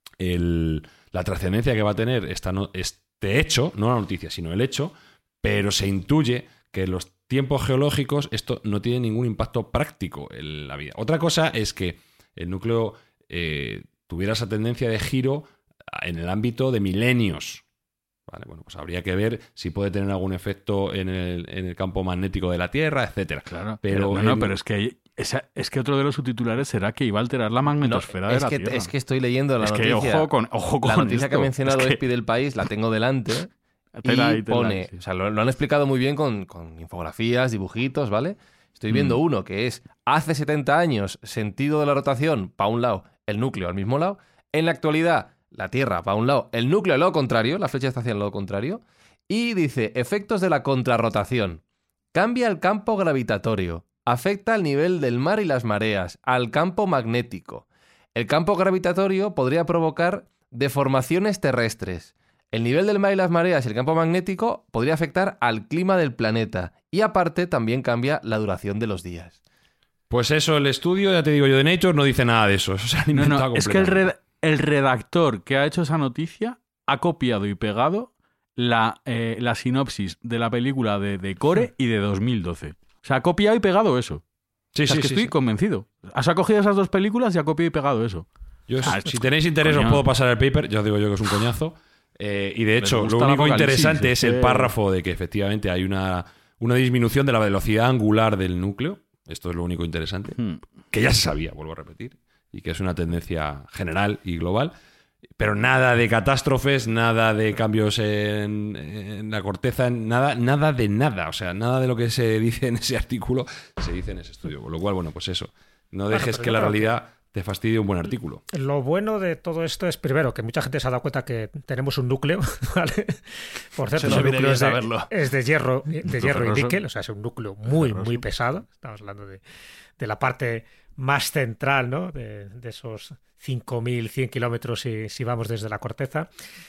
el, la trascendencia que va a tener esta no- este hecho, no la noticia, sino el hecho, pero se intuye que en los tiempos geológicos esto no tiene ningún impacto práctico en la vida. Otra cosa es que el núcleo eh, tuviera esa tendencia de giro en el ámbito de milenios. Vale, bueno, pues habría que ver si puede tener algún efecto en el, en el campo magnético de la Tierra, etcétera. Claro, Pero pero, no, no, en- pero es que esa- es que otro de los subtitulares será que iba a alterar la No, magnetosfera de es, la que, Tierra. es que estoy leyendo la Es que noticia. ojo con, ojo con la noticia que ha esto. mencionado Es que- Espi del País la tengo delante Tela y y tela, pone, sí. o sea, lo, lo han explicado muy bien con, con infografías, dibujitos, ¿vale? Estoy viendo Mm. uno que es hace setenta años, sentido de la rotación para un lado, el núcleo al mismo lado. En la actualidad, la Tierra para un lado, el núcleo al lado contrario, la flecha está hacia el lado contrario. Y dice, efectos de la contrarrotación. Cambia el campo gravitatorio. Afecta al nivel del mar y las mareas, al campo magnético. El campo gravitatorio podría provocar deformaciones terrestres. El nivel del mar y las mareas y el campo magnético podría afectar al clima del planeta. Y aparte también cambia la duración de los días. Pues eso, el estudio, ya te digo yo, de Nature no dice nada de eso. Eso se ha No, inventado no, es que el, completamente. red- el redactor que ha hecho esa noticia ha copiado y pegado la, eh, la sinopsis de la película de, de Core y de dos mil doce. O sea, ha copiado y pegado eso. Sí, O sea, sí, es que sí, estoy sí. convencido. Has cogido esas dos películas y ha copiado y pegado eso. Yo, Ah, si tenéis interés, coño. os puedo pasar el paper. Ya os digo yo que es un coñazo. Eh, y de hecho, gusta lo el único apocalipsis, interesante es es el que- párrafo de que efectivamente hay una, una disminución de la velocidad angular del núcleo. Esto es lo único interesante. Hmm. Que ya se sabía, vuelvo a repetir. Y que es una tendencia general y global. Pero nada de catástrofes, nada de cambios en, en la corteza, nada, nada de nada. O sea, nada de lo que se dice en ese artículo se dice en ese estudio. Con lo cual, bueno, pues eso. No Bueno, dejes pero que yo la creo realidad te fastidie un buen artículo. Lo bueno de todo esto es, primero, que mucha gente se ha dado cuenta que tenemos un núcleo, ¿vale? Por cierto, Eso ese viene núcleo bien es de, saberlo. es de hierro, de hierro y ferroso. níquel, o sea, es un núcleo muy, ferroso. muy pesado. Estamos hablando de, de la parte más central, ¿no? De, de esos cinco mil cien kilómetros si, si vamos desde la corteza.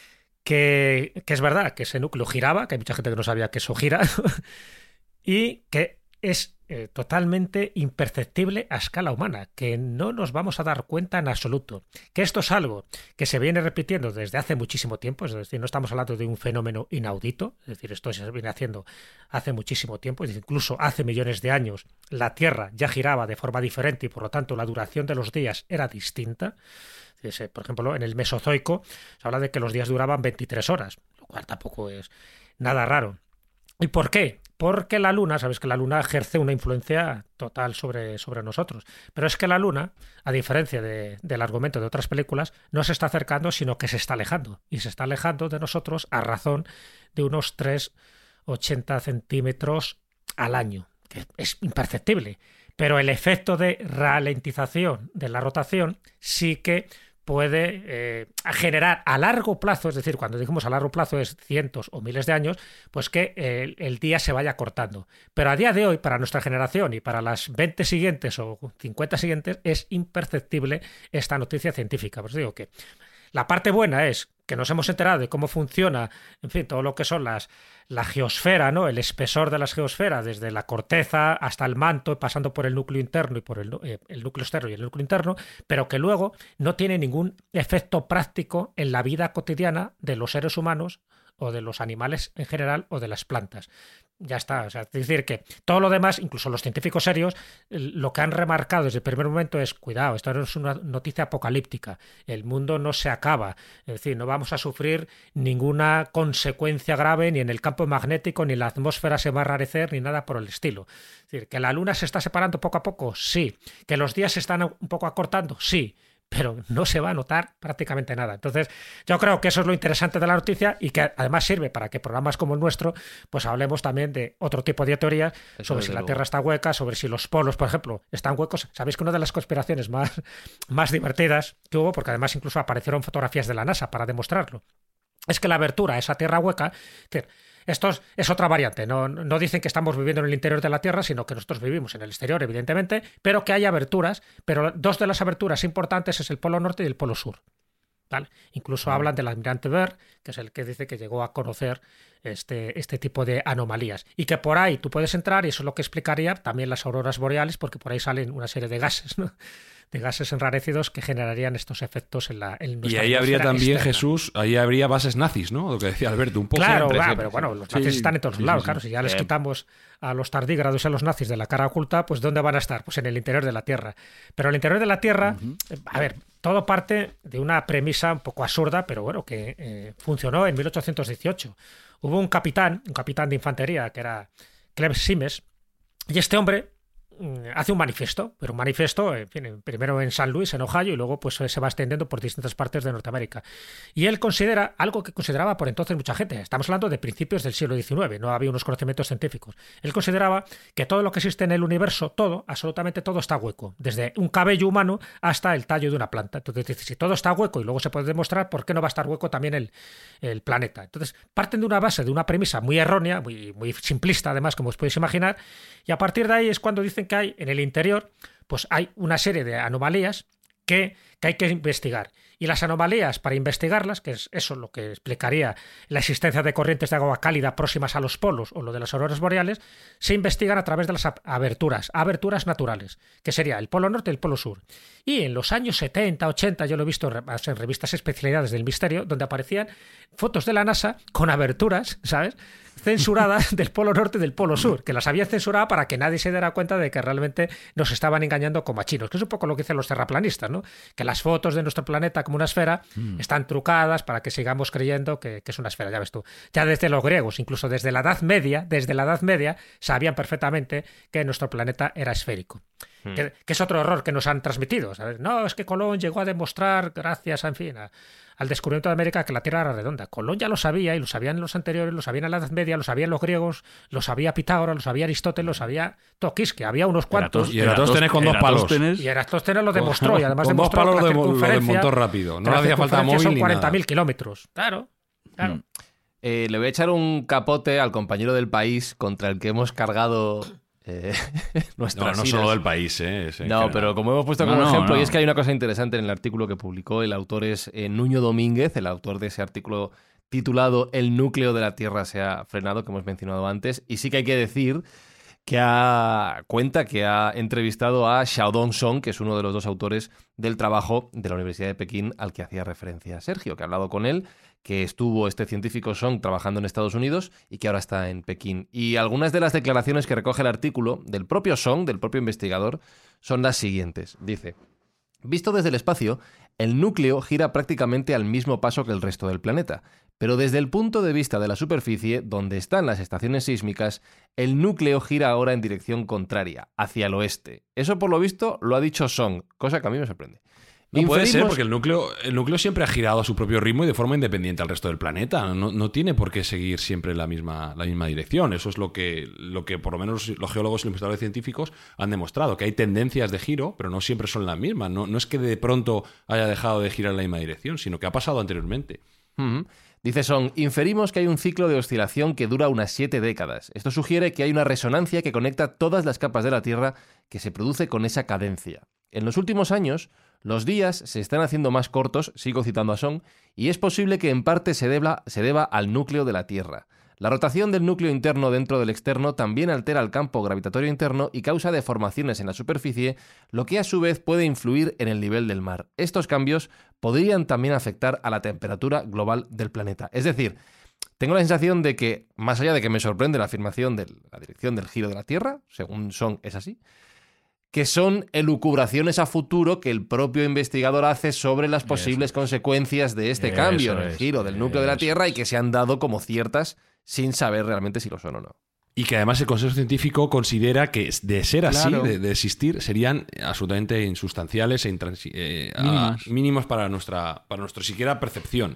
Que, que es verdad que ese núcleo giraba, que hay mucha gente que no sabía que eso gira, y que es eh, totalmente imperceptible a escala humana, que no nos vamos a dar cuenta en absoluto. Que esto es algo que se viene repitiendo desde hace muchísimo tiempo, es decir, no estamos hablando de un fenómeno inaudito, es decir, esto se viene haciendo hace muchísimo tiempo, es decir, incluso hace millones de años la Tierra ya giraba de forma diferente y por lo tanto la duración de los días era distinta. Por ejemplo, en el Mesozoico se habla de que los días duraban veintitrés horas, lo cual tampoco es nada raro. ¿Y por qué? Porque la Luna, sabes que la Luna ejerce una influencia total sobre, sobre nosotros. Pero es que la Luna, a diferencia de, del argumento de otras películas, no se está acercando, sino que se está alejando. Y se está alejando de nosotros a razón de unos tres coma ochenta centímetros al año, que es imperceptible. Pero el efecto de ralentización de la rotación sí que puede eh, generar a largo plazo, es decir, cuando dijimos a largo plazo es cientos o miles de años, pues que el, el día se vaya cortando. Pero a día de hoy, para nuestra generación y para las veinte siguientes o cincuenta siguientes, es imperceptible esta noticia científica. Pues digo que la parte buena es que nos hemos enterado de cómo funciona, en fin, todo lo que son las la geosfera, ¿no? El espesor de las geosferas, desde la corteza hasta el manto, pasando por el núcleo interno y por el, eh, el núcleo externo y el núcleo interno, pero que luego no tiene ningún efecto práctico en la vida cotidiana de los seres humanos o de los animales en general o de las plantas. Ya está, o sea, es decir que todo lo demás, incluso los científicos serios, lo que han remarcado desde el primer momento es, cuidado, esto no es una noticia apocalíptica, el mundo no se acaba, es decir, no vamos a sufrir ninguna consecuencia grave ni en el campo magnético, ni la atmósfera se va a rarecer, ni nada por el estilo. Es decir, que la Luna se está separando poco a poco, sí, que los días se están un poco acortando, sí, pero no se va a notar prácticamente nada. Entonces, yo creo que eso es lo interesante de la noticia y que además sirve para que programas como el nuestro, pues hablemos también de otro tipo de teorías eso sobre si la luego. Tierra está hueca, sobre si los polos, por ejemplo, están huecos. Sabéis que una de las conspiraciones más, más divertidas que hubo, porque además incluso aparecieron fotografías de la NASA para demostrarlo, es que la abertura a esa Tierra hueca... Es decir, esto es, es otra variante, no, no dicen que estamos viviendo en el interior de la Tierra, sino que nosotros vivimos en el exterior, evidentemente, pero que hay aberturas, pero dos de las aberturas importantes es el Polo Norte y el Polo Sur. ¿Vale? Incluso mm. hablan del almirante Byrd, que es el que dice que llegó a conocer este, este tipo de anomalías. Y que por ahí tú puedes entrar, y eso es lo que explicaría también las auroras boreales, porque por ahí salen una serie de gases, ¿no? de gases enrarecidos que generarían estos efectos en la en Y ahí habría también, externa. Jesús, ahí habría bases nazis, ¿no? Lo que decía Alberto, un poco. Claro, va, pero bueno, los nazis sí, están en todos sí, lados, sí, claro. Si ya eh. les quitamos a los tardígrados y a los nazis de la cara oculta, pues ¿dónde van a estar? Pues en el interior de la Tierra. Pero el interior de la Tierra, uh-huh. a ver, todo parte de una premisa un poco absurda, pero bueno, que eh, funcionó en mil ochocientos dieciocho. Hubo un capitán, un capitán de infantería, que era Clem Simes, y este hombre hace un manifiesto, pero un manifiesto en fin, primero en San Luis, en Ohio, y luego pues se va extendiendo por distintas partes de Norteamérica. Y él considera algo que consideraba por entonces mucha gente. Estamos hablando de principios del siglo diecinueve, no había unos conocimientos científicos. Él consideraba que todo lo que existe en el universo, todo, absolutamente todo está hueco, desde un cabello humano hasta el tallo de una planta. Entonces, si todo está hueco y luego se puede demostrar, ¿por qué no va a estar hueco también el, el planeta? Entonces, parten de una base, de una premisa muy errónea, muy, muy simplista además, como os podéis imaginar, y a partir de ahí es cuando dicen que hay en el interior, pues hay una serie de anomalías que, que hay que investigar. Y las anomalías, para investigarlas, que es eso lo que explicaría la existencia de corrientes de agua cálida próximas a los polos o lo de las auroras boreales, se investigan a través de las aberturas, aberturas naturales, que sería el Polo Norte y el Polo Sur. Y en los años setenta, ochenta, yo lo he visto en revistas especialidades del misterio, donde aparecían fotos de la NASA con aberturas, ¿sabes?, censuradas del Polo Norte y del Polo Sur, que las habían censurado para que nadie se diera cuenta de que realmente nos estaban engañando como a chinos, que es un poco lo que dicen los terraplanistas, ¿no? Que las fotos de nuestro planeta como una esfera mm. están trucadas para que sigamos creyendo que, que es una esfera, ya ves tú. Ya desde los griegos, incluso desde la Edad Media, desde la Edad Media, sabían perfectamente que nuestro planeta era esférico. Mm. Que, que es otro error que nos han transmitido, ¿sabes? No, es que Colón llegó a demostrar, gracias, en fin, a, al descubrimiento de América, que la Tierra era redonda. Colón ya lo sabía, y lo sabían los anteriores, lo sabían en la Edad Media, lo sabían los griegos, lo sabía Pitágoras, lo sabía Aristóteles, lo sabía Toquis, que había unos cuantos. Y Eratóstenes con dos palos. Y Eratóstenes lo demostró, y además con demostró dos palos que la lo circunferencia, desmontó rápido. No le hacía falta móvil son ni cuarenta mil nada. kilómetros. Claro, claro. Mm. Eh, le voy a echar un capote al compañero del País contra el que hemos cargado eh, nuestras No, no iras. solo del País, ¿eh? Es en No, general. pero como hemos puesto No, como no, ejemplo, no. y es que hay una cosa interesante en el artículo que publicó, el autor es eh, Nuño Domínguez, el autor de ese artículo titulado El núcleo de la Tierra se ha frenado, que hemos mencionado antes, y sí que hay que decir que ha, cuenta que ha entrevistado a Xiaodong Song, que es uno de los dos autores del trabajo de la Universidad de Pekín al que hacía referencia Sergio, que ha hablado con él, que estuvo este científico Song trabajando en Estados Unidos y que ahora está en Pekín. Y algunas de las declaraciones que recoge el artículo del propio Song, del propio investigador, son las siguientes. Dice: Visto desde el espacio, el núcleo gira prácticamente al mismo paso que el resto del planeta, pero desde el punto de vista de la superficie, donde están las estaciones sísmicas, el núcleo gira ahora en dirección contraria, hacia el oeste. Eso, por lo visto, lo ha dicho Song, cosa que a mí me sorprende. No puede ser, Inferimos- porque el núcleo, el núcleo siempre ha girado a su propio ritmo y de forma independiente al resto del planeta. No, no tiene por qué seguir siempre la misma, la misma dirección. Eso es lo que, lo que por lo menos los geólogos y los investigadores científicos han demostrado, que hay tendencias de giro, pero no siempre son las mismas. No, no es que de pronto haya dejado de girar en la misma dirección, sino que ha pasado anteriormente. Ujú. Dice Song, inferimos que hay un ciclo de oscilación que dura unas siete décadas. Esto sugiere que hay una resonancia que conecta todas las capas de la Tierra que se produce con esa cadencia. En los últimos años, los días se están haciendo más cortos, sigo citando a Song, y es posible que en parte se deba, se deba al núcleo de la Tierra. La rotación del núcleo interno dentro del externo también altera el campo gravitatorio interno y causa deformaciones en la superficie, lo que a su vez puede influir en el nivel del mar. Estos cambios podrían también afectar a la temperatura global del planeta. Es decir, tengo la sensación de que, más allá de que me sorprende la afirmación de la dirección del giro de la Tierra, según Song es así, que son elucubraciones a futuro que el propio investigador hace sobre las posibles Eso. consecuencias de este Eso cambio en el es. giro del núcleo de la Eso Tierra y es. que se han dado como ciertas sin saber realmente si lo son o no. Y que además el consenso científico considera que de ser así, Claro. de, de existir, serían absolutamente insustanciales e intransi- eh, a- Mínimas. mínimos para nuestra, para nuestra siquiera percepción.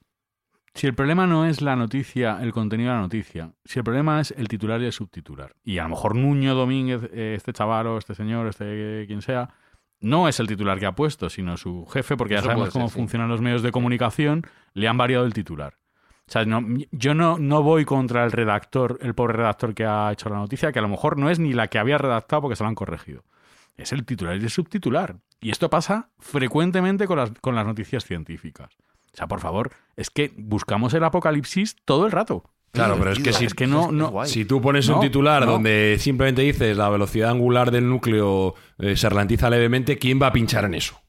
Si el problema no es la noticia, el contenido de la noticia, si el problema es el titular y el subtitular, y a lo mejor Nuño Domínguez, eh, este chaval o este señor, este quien sea, no es el titular que ha puesto, sino su jefe, porque ya Eso sabemos puede ser, cómo sí. funcionan los medios de comunicación, le han variado el titular. O sea, no, yo no, no voy contra el redactor, el pobre redactor que ha hecho la noticia, que a lo mejor no es ni la que había redactado porque se la han corregido. Es el titular y el subtitular. Y esto pasa frecuentemente con las, con las noticias científicas. O sea, por favor, es que buscamos el apocalipsis todo el rato. Claro, pero es que si, Es que no, no, guay. si tú pones un No, titular no. donde simplemente dices la velocidad angular del núcleo eh, se ralentiza levemente, ¿quién va a pinchar en eso?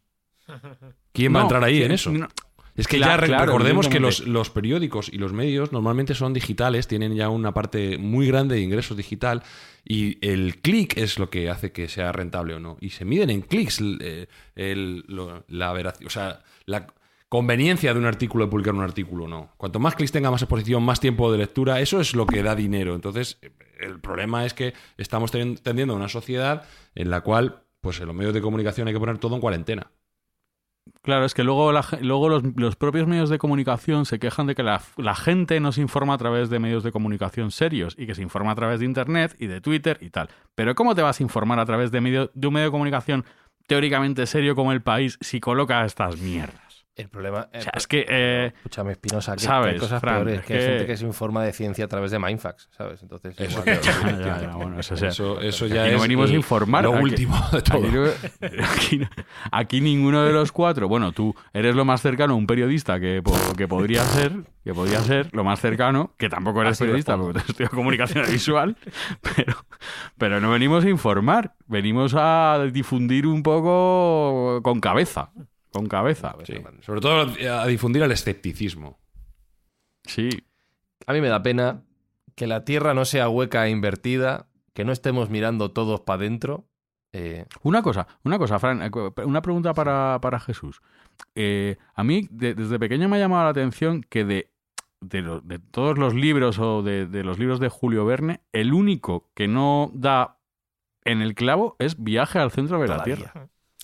¿Quién va a no, entrar ahí sí, en eso? no. Es que Cla- ya re- claro, recordemos que los, evidentemente. los periódicos y los medios normalmente son digitales, tienen ya una parte muy grande de ingresos digital y el clic es lo que hace que sea rentable o no. Y se miden en clics el, eh, el- lo- la verac- o sea, la conveniencia de un artículo de publicar un artículo o no. Cuanto más clics tenga, más exposición, más tiempo de lectura, eso es lo que da dinero. Entonces, el problema es que estamos teni- tendiendo a una sociedad en la cual, pues en los medios de comunicación hay que poner todo en cuarentena. Claro, es que luego, la ge- luego los, los propios medios de comunicación se quejan de que la, la gente no se informa a través de medios de comunicación serios y que se informa a través de Internet y de Twitter y tal. Pero ¿cómo te vas a informar a través de, medio, de un medio de comunicación teóricamente serio como El País si coloca estas mierdas? El problema... O sea, es que... eh, Escúchame, Espinosa, que, sabes, que hay cosas Fran, peores, es que hay que- gente que se informa de ciencia a través de Mindfax, ¿sabes? Entonces, Eso, igual, ya, ya, ya, bueno, eso, sea, Eso, eso ya aquí es no venimos el- a informar. lo aquí- último de todo. Aquí, no- aquí- aquí ninguno de los cuatro, bueno, tú eres lo más cercano a un periodista que, po- que podría ser, que podría ser lo más cercano, que tampoco eres Así periodista respondo. porque estudias comunicación visual, pero, pero no venimos a informar, venimos a difundir un poco con cabeza, con cabeza. Sí, sobre todo a difundir el escepticismo. Sí. A mí me da pena que la Tierra no sea hueca e invertida, que no estemos mirando todos para adentro. Eh, Una cosa, una cosa, Fran, eh, una pregunta para, para Jesús. Eh, a mí, de- desde pequeño me ha llamado la atención que de, de, lo- de todos los libros o de, de los libros de Julio Verne, el único que no da en el clavo es Viaje al centro de la Todavía. Tierra.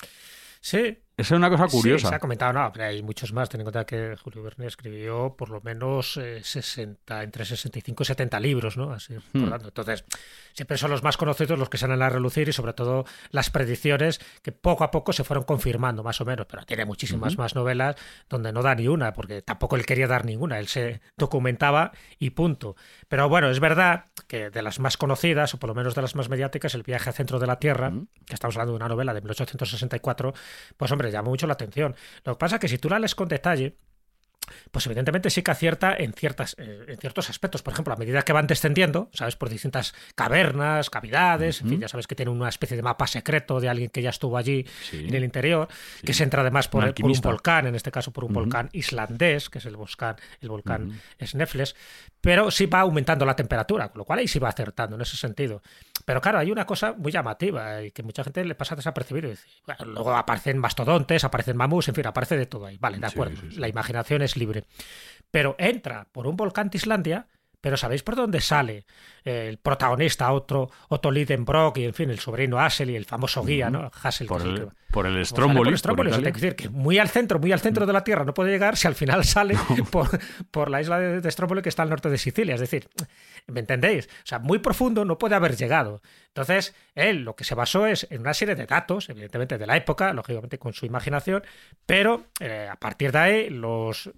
Sí, Esa es una cosa sí, curiosa. se ha comentado, no, pero hay muchos más. Ten en cuenta que Julio Verne escribió por lo menos eh, sesenta, entre sesenta y cinco y setenta libros, ¿no? Así, Hmm. recordando. Entonces, siempre son los más conocidos los que salen a relucir y sobre todo las predicciones que poco a poco se fueron confirmando, más o menos. Pero tiene muchísimas Ujú. más novelas donde no da ni una, porque tampoco él quería dar ninguna. Él se documentaba y punto. Pero bueno, es verdad que de las más conocidas, o por lo menos de las más mediáticas, El viaje al centro de la Tierra, Ujú. que estamos hablando de una novela de mil ochocientos sesenta y cuatro, pues hombre, llama mucho la atención. Lo que pasa es que si tú la lees con detalle, pues evidentemente sí que acierta en, ciertas, eh, en ciertos aspectos. Por ejemplo, a medida que van descendiendo, ¿sabes? Por distintas cavernas, cavidades, uh-huh. en fin, ya sabes que tiene una especie de mapa secreto de alguien que ya estuvo allí sí. en el interior, sí. que se entra además por, por un volcán, en este caso por un uh-huh. volcán islandés, que es el volcán, el volcán uh-huh. Snæfell, pero sí va aumentando la temperatura, con lo cual ahí sí va acertando en ese sentido. Pero claro, hay una cosa muy llamativa y que mucha gente le pasa desapercibido. Bueno, luego aparecen mastodontes, aparecen mamuts, en fin, aparece de todo ahí. Vale, de acuerdo, sí, sí, sí. La imaginación es libre. Pero entra por un volcán de Islandia, pero ¿sabéis por dónde sale el protagonista, otro Otto Lidenbrock y, en fin, el sobrino Hassel y el famoso guía, ¿no? Hassel, por, que el, el, por el Stromboli. Por el es decir, que muy al centro, muy al centro de la Tierra no puede llegar si al final sale no. por, por la isla de, de Stromboli, que está al norte de Sicilia. Es decir, ¿me entendéis? O sea, muy profundo no puede haber llegado. Entonces, él lo que se basó es en una serie de datos, evidentemente de la época, lógicamente con su imaginación, pero eh, a partir de ahí los...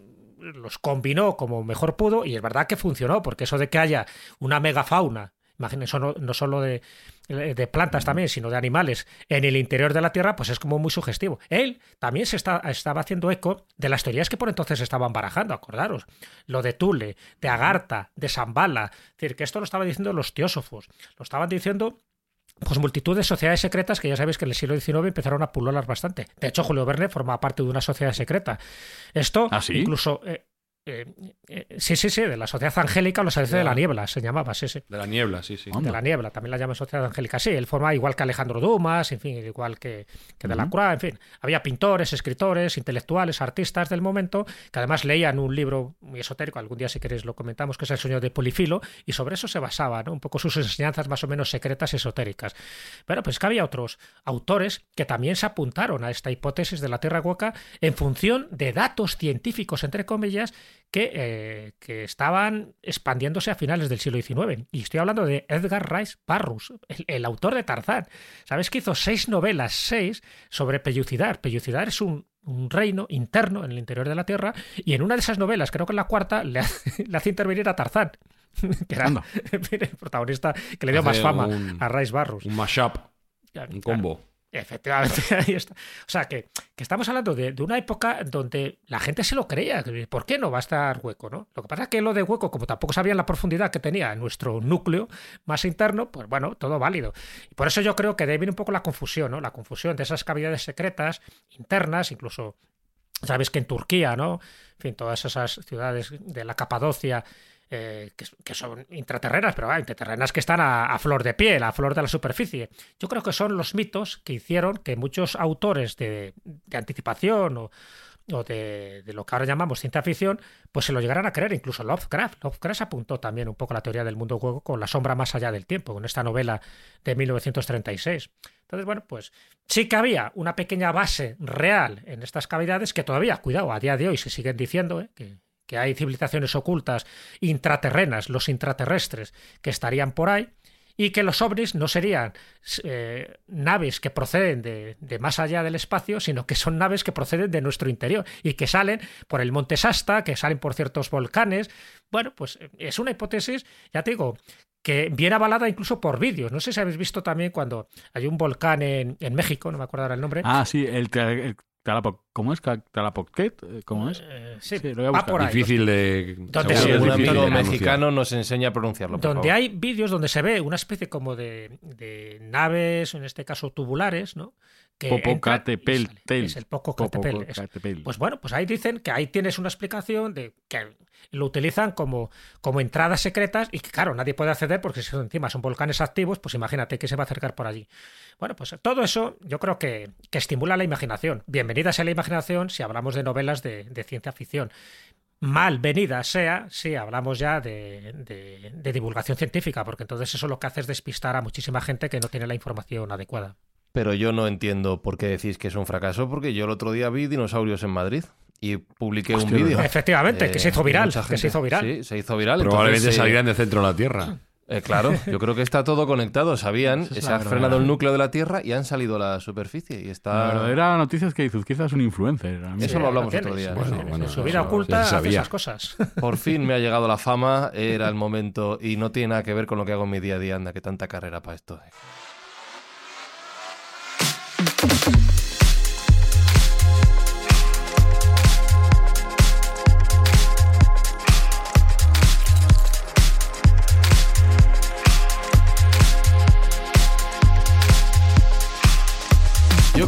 los combinó como mejor pudo y es verdad que funcionó, porque eso de que haya una megafauna, imagínense, no, no solo de, de plantas también, sino de animales en el interior de la Tierra, pues es como muy sugestivo. Él también se está, estaba haciendo eco de las teorías que por entonces estaban barajando, acordaros, lo de Thule, de Agartha, de Shambhala, es decir, que esto lo estaban diciendo los teósofos, lo estaban diciendo pues multitud de sociedades secretas que ya sabéis que en el siglo diecinueve empezaron a pulolar bastante. De hecho, Julio Verne forma parte de una sociedad secreta. Esto ¿Ah, sí? incluso... Eh, Eh, eh, sí, sí, sí, de la Sociedad Angélica o la Sociedad de, de la Niebla se llamaba, sí, sí. De la Niebla, sí, sí. De la Niebla, también la llaman Sociedad Angélica, sí. Él forma igual que Alejandro Dumas, en fin, igual que, que Delacroix, en fin. Había pintores, escritores, intelectuales, artistas del momento, que además leían un libro muy esotérico, algún día si queréis lo comentamos, que es El sueño de Polifilo, y sobre eso se basaba, ¿no? Un poco sus enseñanzas más o menos secretas, esotéricas. Pero pues que había otros autores que también se apuntaron a esta hipótesis de la Tierra hueca en función de datos científicos, entre comillas, que, eh, que estaban expandiéndose a finales del siglo diecinueve. Y estoy hablando de Edgar Rice Burroughs, el, el autor de Tarzán. ¿Sabes que hizo seis novelas, seis, sobre Pellucidar? Pellucidar es un, un reino interno en el interior de la Tierra, y en una de esas novelas, creo que en la cuarta, le hace, le hace intervenir a Tarzán, que era el protagonista que le dio más fama un, a Rice Burroughs. Un mashup, un combo. Claro. Efectivamente, ahí está. O sea, que, que estamos hablando de, de una época donde la gente se lo creía. ¿Por qué no va a estar hueco, no? Lo que pasa es que lo de hueco, como tampoco sabían la profundidad que tenía nuestro núcleo más interno, pues bueno, todo válido. Y por eso yo creo que debe venir un poco la confusión, ¿no? La confusión de esas cavidades secretas, internas, incluso, sabéis que en Turquía, ¿no? En fin, todas esas ciudades de la Capadocia, Eh, que, que son intraterrenas, pero ah, intraterrenas que están a, a flor de piel, a flor de la superficie. Yo creo que son los mitos que hicieron que muchos autores de, de anticipación o, o de, de lo que ahora llamamos ciencia ficción, pues se lo llegaran a creer, incluso Lovecraft. Lovecraft apuntó también un poco a la teoría del mundo hueco con La sombra más allá del tiempo, con esta novela de mil novecientos treinta y seis. Entonces, bueno, pues sí que había una pequeña base real en estas cavidades que todavía, cuidado, a día de hoy se siguen diciendo, ¿eh? que que hay civilizaciones ocultas intraterrenas, los intraterrestres, que estarían por ahí, y que los ovnis no serían eh, naves que proceden de, de más allá del espacio, sino que son naves que proceden de nuestro interior y que salen por el monte Shasta, que salen por ciertos volcanes. Bueno, pues es una hipótesis, ya te digo, que viene avalada incluso por vídeos. No sé si habéis visto también cuando hay un volcán en, en México, no me acuerdo ahora el nombre. Ah, sí, el... el... ¿Cómo es? ¿Talapoquet? ¿Cómo es? Eh, sí, sí, lo voy a buscar. Por ahí, difícil de... Donde sí, un amigo mexicano nos enseña a pronunciarlo, por Donde favor. hay vídeos donde se ve una especie como de, de naves, en este caso tubulares, ¿no? Que Popocatépetl. Es el Popocatépetl. Pues bueno, pues ahí dicen que ahí tienes una explicación de que lo utilizan como, como entradas secretas y que, claro, nadie puede acceder porque si encima son volcanes activos, pues imagínate que se va a acercar por allí. Bueno, pues todo eso yo creo que, que estimula la imaginación. Bienvenida sea la imaginación si hablamos de novelas de, de ciencia ficción. Malvenida sea si hablamos ya de, de, de divulgación científica, porque entonces eso lo que hace es despistar a muchísima gente que no tiene la información adecuada. Pero yo no entiendo por qué decís que es un fracaso, porque yo el otro día vi dinosaurios en Madrid y publiqué Hostia, un vídeo. Efectivamente, eh, que se hizo viral. Que se hizo viral. Sí, se hizo viral. Probablemente entonces, salían eh, del centro de la Tierra. Eh, claro, yo creo que está todo conectado. Sabían, es se ha frenado el núcleo de la Tierra y han salido a la superficie. Y está... La verdadera noticia es que Izuzquiza es un influencer. Eso sí, lo hablamos lo otro día. Bueno, sí. bueno, en su vida oculta hace esas cosas. Por fin me ha llegado la fama, era el momento y no tiene nada que ver con lo que hago en mi día a día. Anda, que tanta carrera para esto.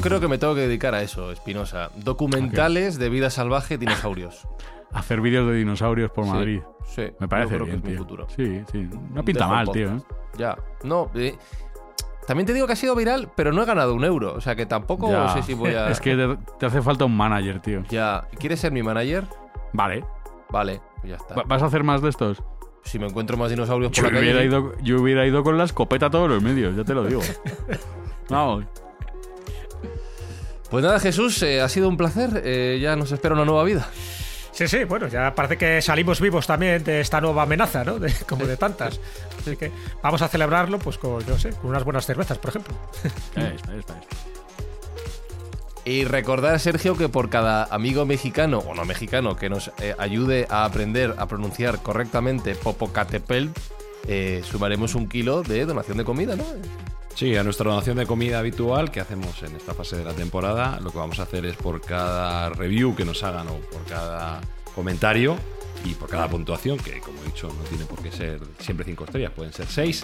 creo que me tengo que dedicar a eso, Espinosa. Documentales de vida salvaje de dinosaurios. Hacer vídeos de dinosaurios por Sí, Madrid. Sí, Me parece yo creo bien, que es mi tío. futuro. Sí, sí. No pinta Dejo el mal, tío. podcast. Ya. No, eh, también te digo que ha sido viral, pero no he ganado un euro. O sea que tampoco Ya. sé si voy a... Es que te, te hace falta un manager, tío. Ya. ¿Quieres ser mi manager? Vale. Vale, pues ya está. Va- ¿Vas a hacer más de estos? Si me encuentro más dinosaurios por Yo la calle... hubiera, ido, yo hubiera ido con la escopeta a todos los medios, ya te lo digo. Vamos. Pues nada, Jesús, eh, ha sido un placer. Eh, ya nos espera una nueva vida. Sí, sí, bueno, ya parece que salimos vivos también de esta nueva amenaza, ¿no? De, como de tantas. Así que vamos a celebrarlo, pues con, yo sé, con unas buenas cervezas, por ejemplo. Ya está, ya está, ya está. Y recordar, Sergio, que por cada amigo mexicano, o no mexicano, que nos eh, ayude a aprender a pronunciar correctamente Popocatépetl, eh, sumaremos un kilo de donación de comida, ¿no? Sí, a nuestra donación de comida habitual que hacemos en esta fase de la temporada, lo que vamos a hacer es por cada review que nos hagan o por cada comentario y por cada puntuación, que como he dicho no tiene por qué ser siempre cinco estrellas, pueden ser seis,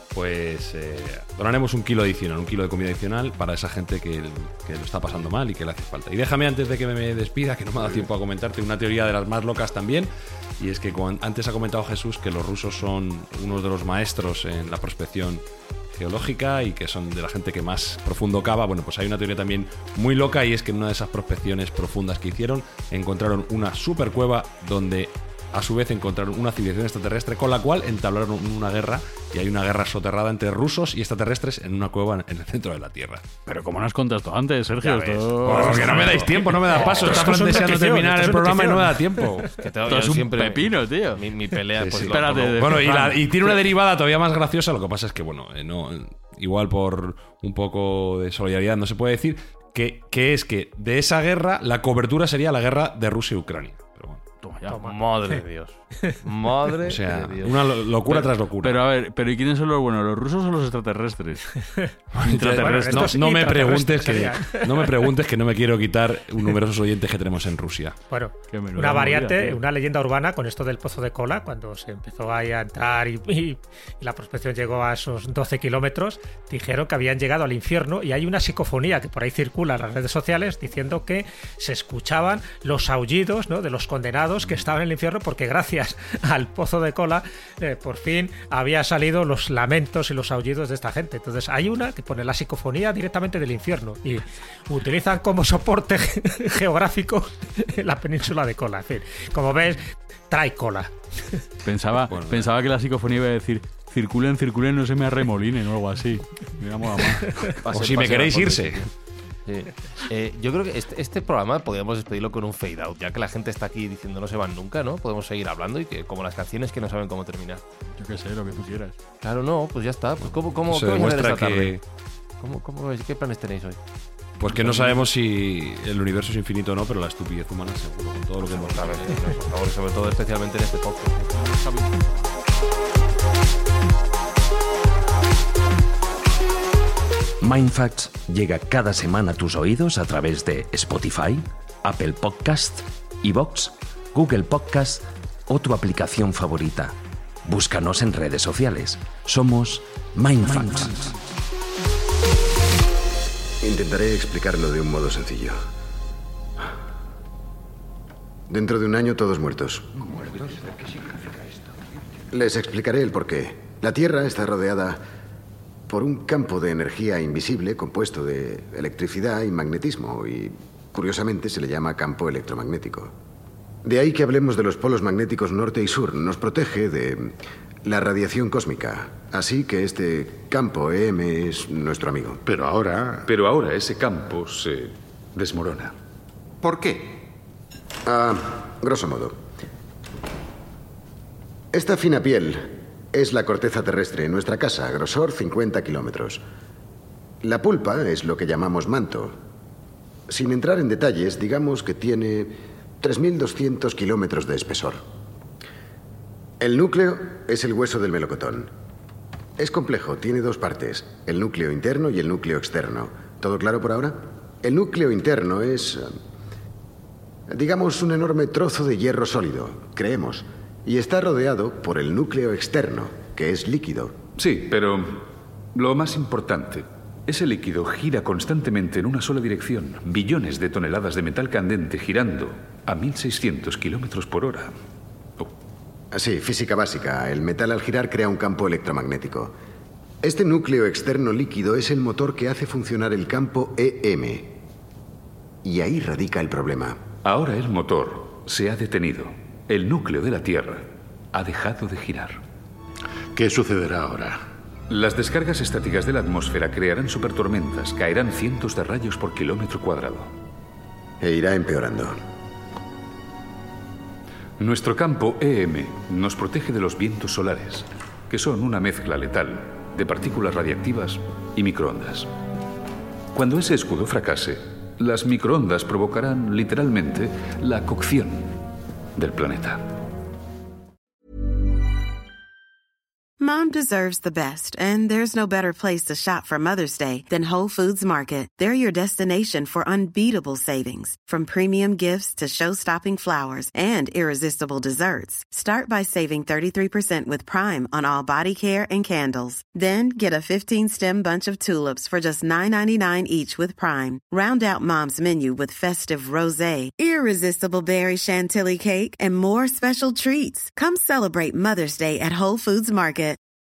pues eh, donaremos un kilo adicional, un kilo de comida adicional para esa gente que, que lo está pasando mal y que le hace falta. Y déjame antes de que me despida, que no me ha dado tiempo a comentarte una teoría de las más locas también, y es que cuando, antes ha comentado Jesús que los rusos son uno de los maestros en la prospección geológica y que son de la gente que más profundo cava. Bueno, pues hay una teoría también muy loca, y es que en una de esas prospecciones profundas que hicieron encontraron una super cueva donde a su vez encontraron una civilización extraterrestre con la cual entablaron una guerra, y hay una guerra soterrada entre rusos y extraterrestres en una cueva en el centro de la Tierra. Pero como no has contado esto antes, Sergio, Ya ves. esto... Porque no me dais tiempo, no me da paso. Esto Estás es un deseando notición, terminar esto es el un programa y no me da notición. tiempo. Que te- Esto yo es un siempre- pepino, tío. Mi, mi pelea, Sí, pues sí. lo- Espérate, lo- de- Bueno, y, la- Fran, y tiene una derivada todavía más graciosa. Lo que pasa es que, bueno, eh, no, igual por un poco de solidaridad no se puede decir, que, que es que de esa guerra la cobertura sería la guerra de Rusia y Ucrania. Pero bueno, Toma ya. Madre de Dios. Madre o sea, de Dios. una lo- locura tras locura. Pero a ver, ¿pero y quiénes son los buenos? ¿Los rusos o los extraterrestres? Bueno, Intraterrestres. no, estos no me preguntes que intraterrestres no me preguntes que no me quiero quitar un numerosos oyentes que tenemos en Rusia. Bueno, Qué menuda una variante, movida, tío. una leyenda urbana con esto del pozo de cola, cuando se empezó ahí a entrar y, y- y la prospección llegó a esos doce kilómetros, dijeron que habían llegado al infierno, y hay una psicofonía que por ahí circula en las redes sociales diciendo que se escuchaban los aullidos, ¿no?, de los condenados que estaban en el infierno, porque gracias al pozo de cola eh, por fin había salido los lamentos y los aullidos de esta gente. Entonces hay una que pone la psicofonía directamente del infierno y utilizan como soporte geográfico la península de Kola. En fin, como ves, trae cola. Pensaba, Bueno, pensaba que la psicofonía iba a decir circulen, circulen, no se me arremolinen o algo así. Me mola más. Pase- O si me pase queréis al fondo, irse. sí. Sí. Eh, yo creo que este, este programa podríamos despedirlo con un fade out, ya que la gente está aquí diciendo no se van nunca, ¿no? Podemos seguir hablando y que como las canciones que no saben cómo terminar. Yo qué sé, lo que tú quieras. Claro, no, pues ya está. Pues ¿cómo, cómo, Se qué vais a hacer demuestra esta tarde? que, ¿Cómo, cómo vais? ¿Qué planes tenéis hoy? pues que no sabemos si el universo es infinito o no, pero la estupidez humana seguro, con todo lo que hemos Por favor, por favor, sobre todo especialmente en este podcast. Mindfacts llega cada semana a tus oídos a través de Spotify, Apple Podcast, iVoox, Google Podcast o tu aplicación favorita. Búscanos en redes sociales. Somos Mindfacts. Intentaré explicarlo de un modo sencillo. Dentro de un año todos muertos. Les explicaré el porqué. La Tierra está rodeada por un campo de energía invisible compuesto de electricidad y magnetismo, y curiosamente se le llama campo electromagnético. De ahí que hablemos de los polos magnéticos norte y sur. Nos protege de la radiación cósmica. Así que este campo E M es nuestro amigo. Pero ahora, pero ahora ese campo se desmorona. ¿Por qué? Ah, grosso modo. Esta fina piel es la corteza terrestre, nuestra casa, grosor cincuenta kilómetros. La pulpa es lo que llamamos manto. Sin entrar en detalles, digamos que tiene tres mil doscientos kilómetros de espesor. El núcleo es el hueso del melocotón. Es complejo, tiene dos partes, el núcleo interno y el núcleo externo. ¿Todo claro por ahora? El núcleo interno es, eh, digamos, un enorme trozo de hierro sólido, creemos, y está rodeado por el núcleo externo, que es líquido. Sí, pero lo más importante, Ese líquido gira constantemente en una sola dirección, billones de toneladas de metal candente girando a mil seiscientos kilómetros por hora. Oh. Sí, física básica. El metal al girar crea un campo electromagnético. Este núcleo externo líquido es el motor que hace funcionar el campo E M. Y ahí radica el problema. Ahora el motor se ha detenido. El núcleo de la Tierra ha dejado de girar. ¿Qué sucederá ahora? Las descargas estáticas de la atmósfera crearán supertormentas, caerán cientos de rayos por kilómetro cuadrado. E irá empeorando. Nuestro campo E M nos protege de los vientos solares, que son una mezcla letal de partículas radiactivas y microondas. Cuando ese escudo fracase, las microondas provocarán literalmente la cocción del planeta. Mom deserves the best, and there's no better place to shop for Mother's Day than Whole Foods Market. They're your destination for unbeatable savings, from premium gifts to show-stopping flowers and irresistible desserts. Start by saving thirty-three percent with Prime on all body care and candles. Then get a fifteen-stem bunch of tulips for just nine ninety-nine each with Prime. Round out Mom's menu with festive rosé, irresistible berry chantilly cake, and more special treats. Come celebrate Mother's Day at Whole Foods Market.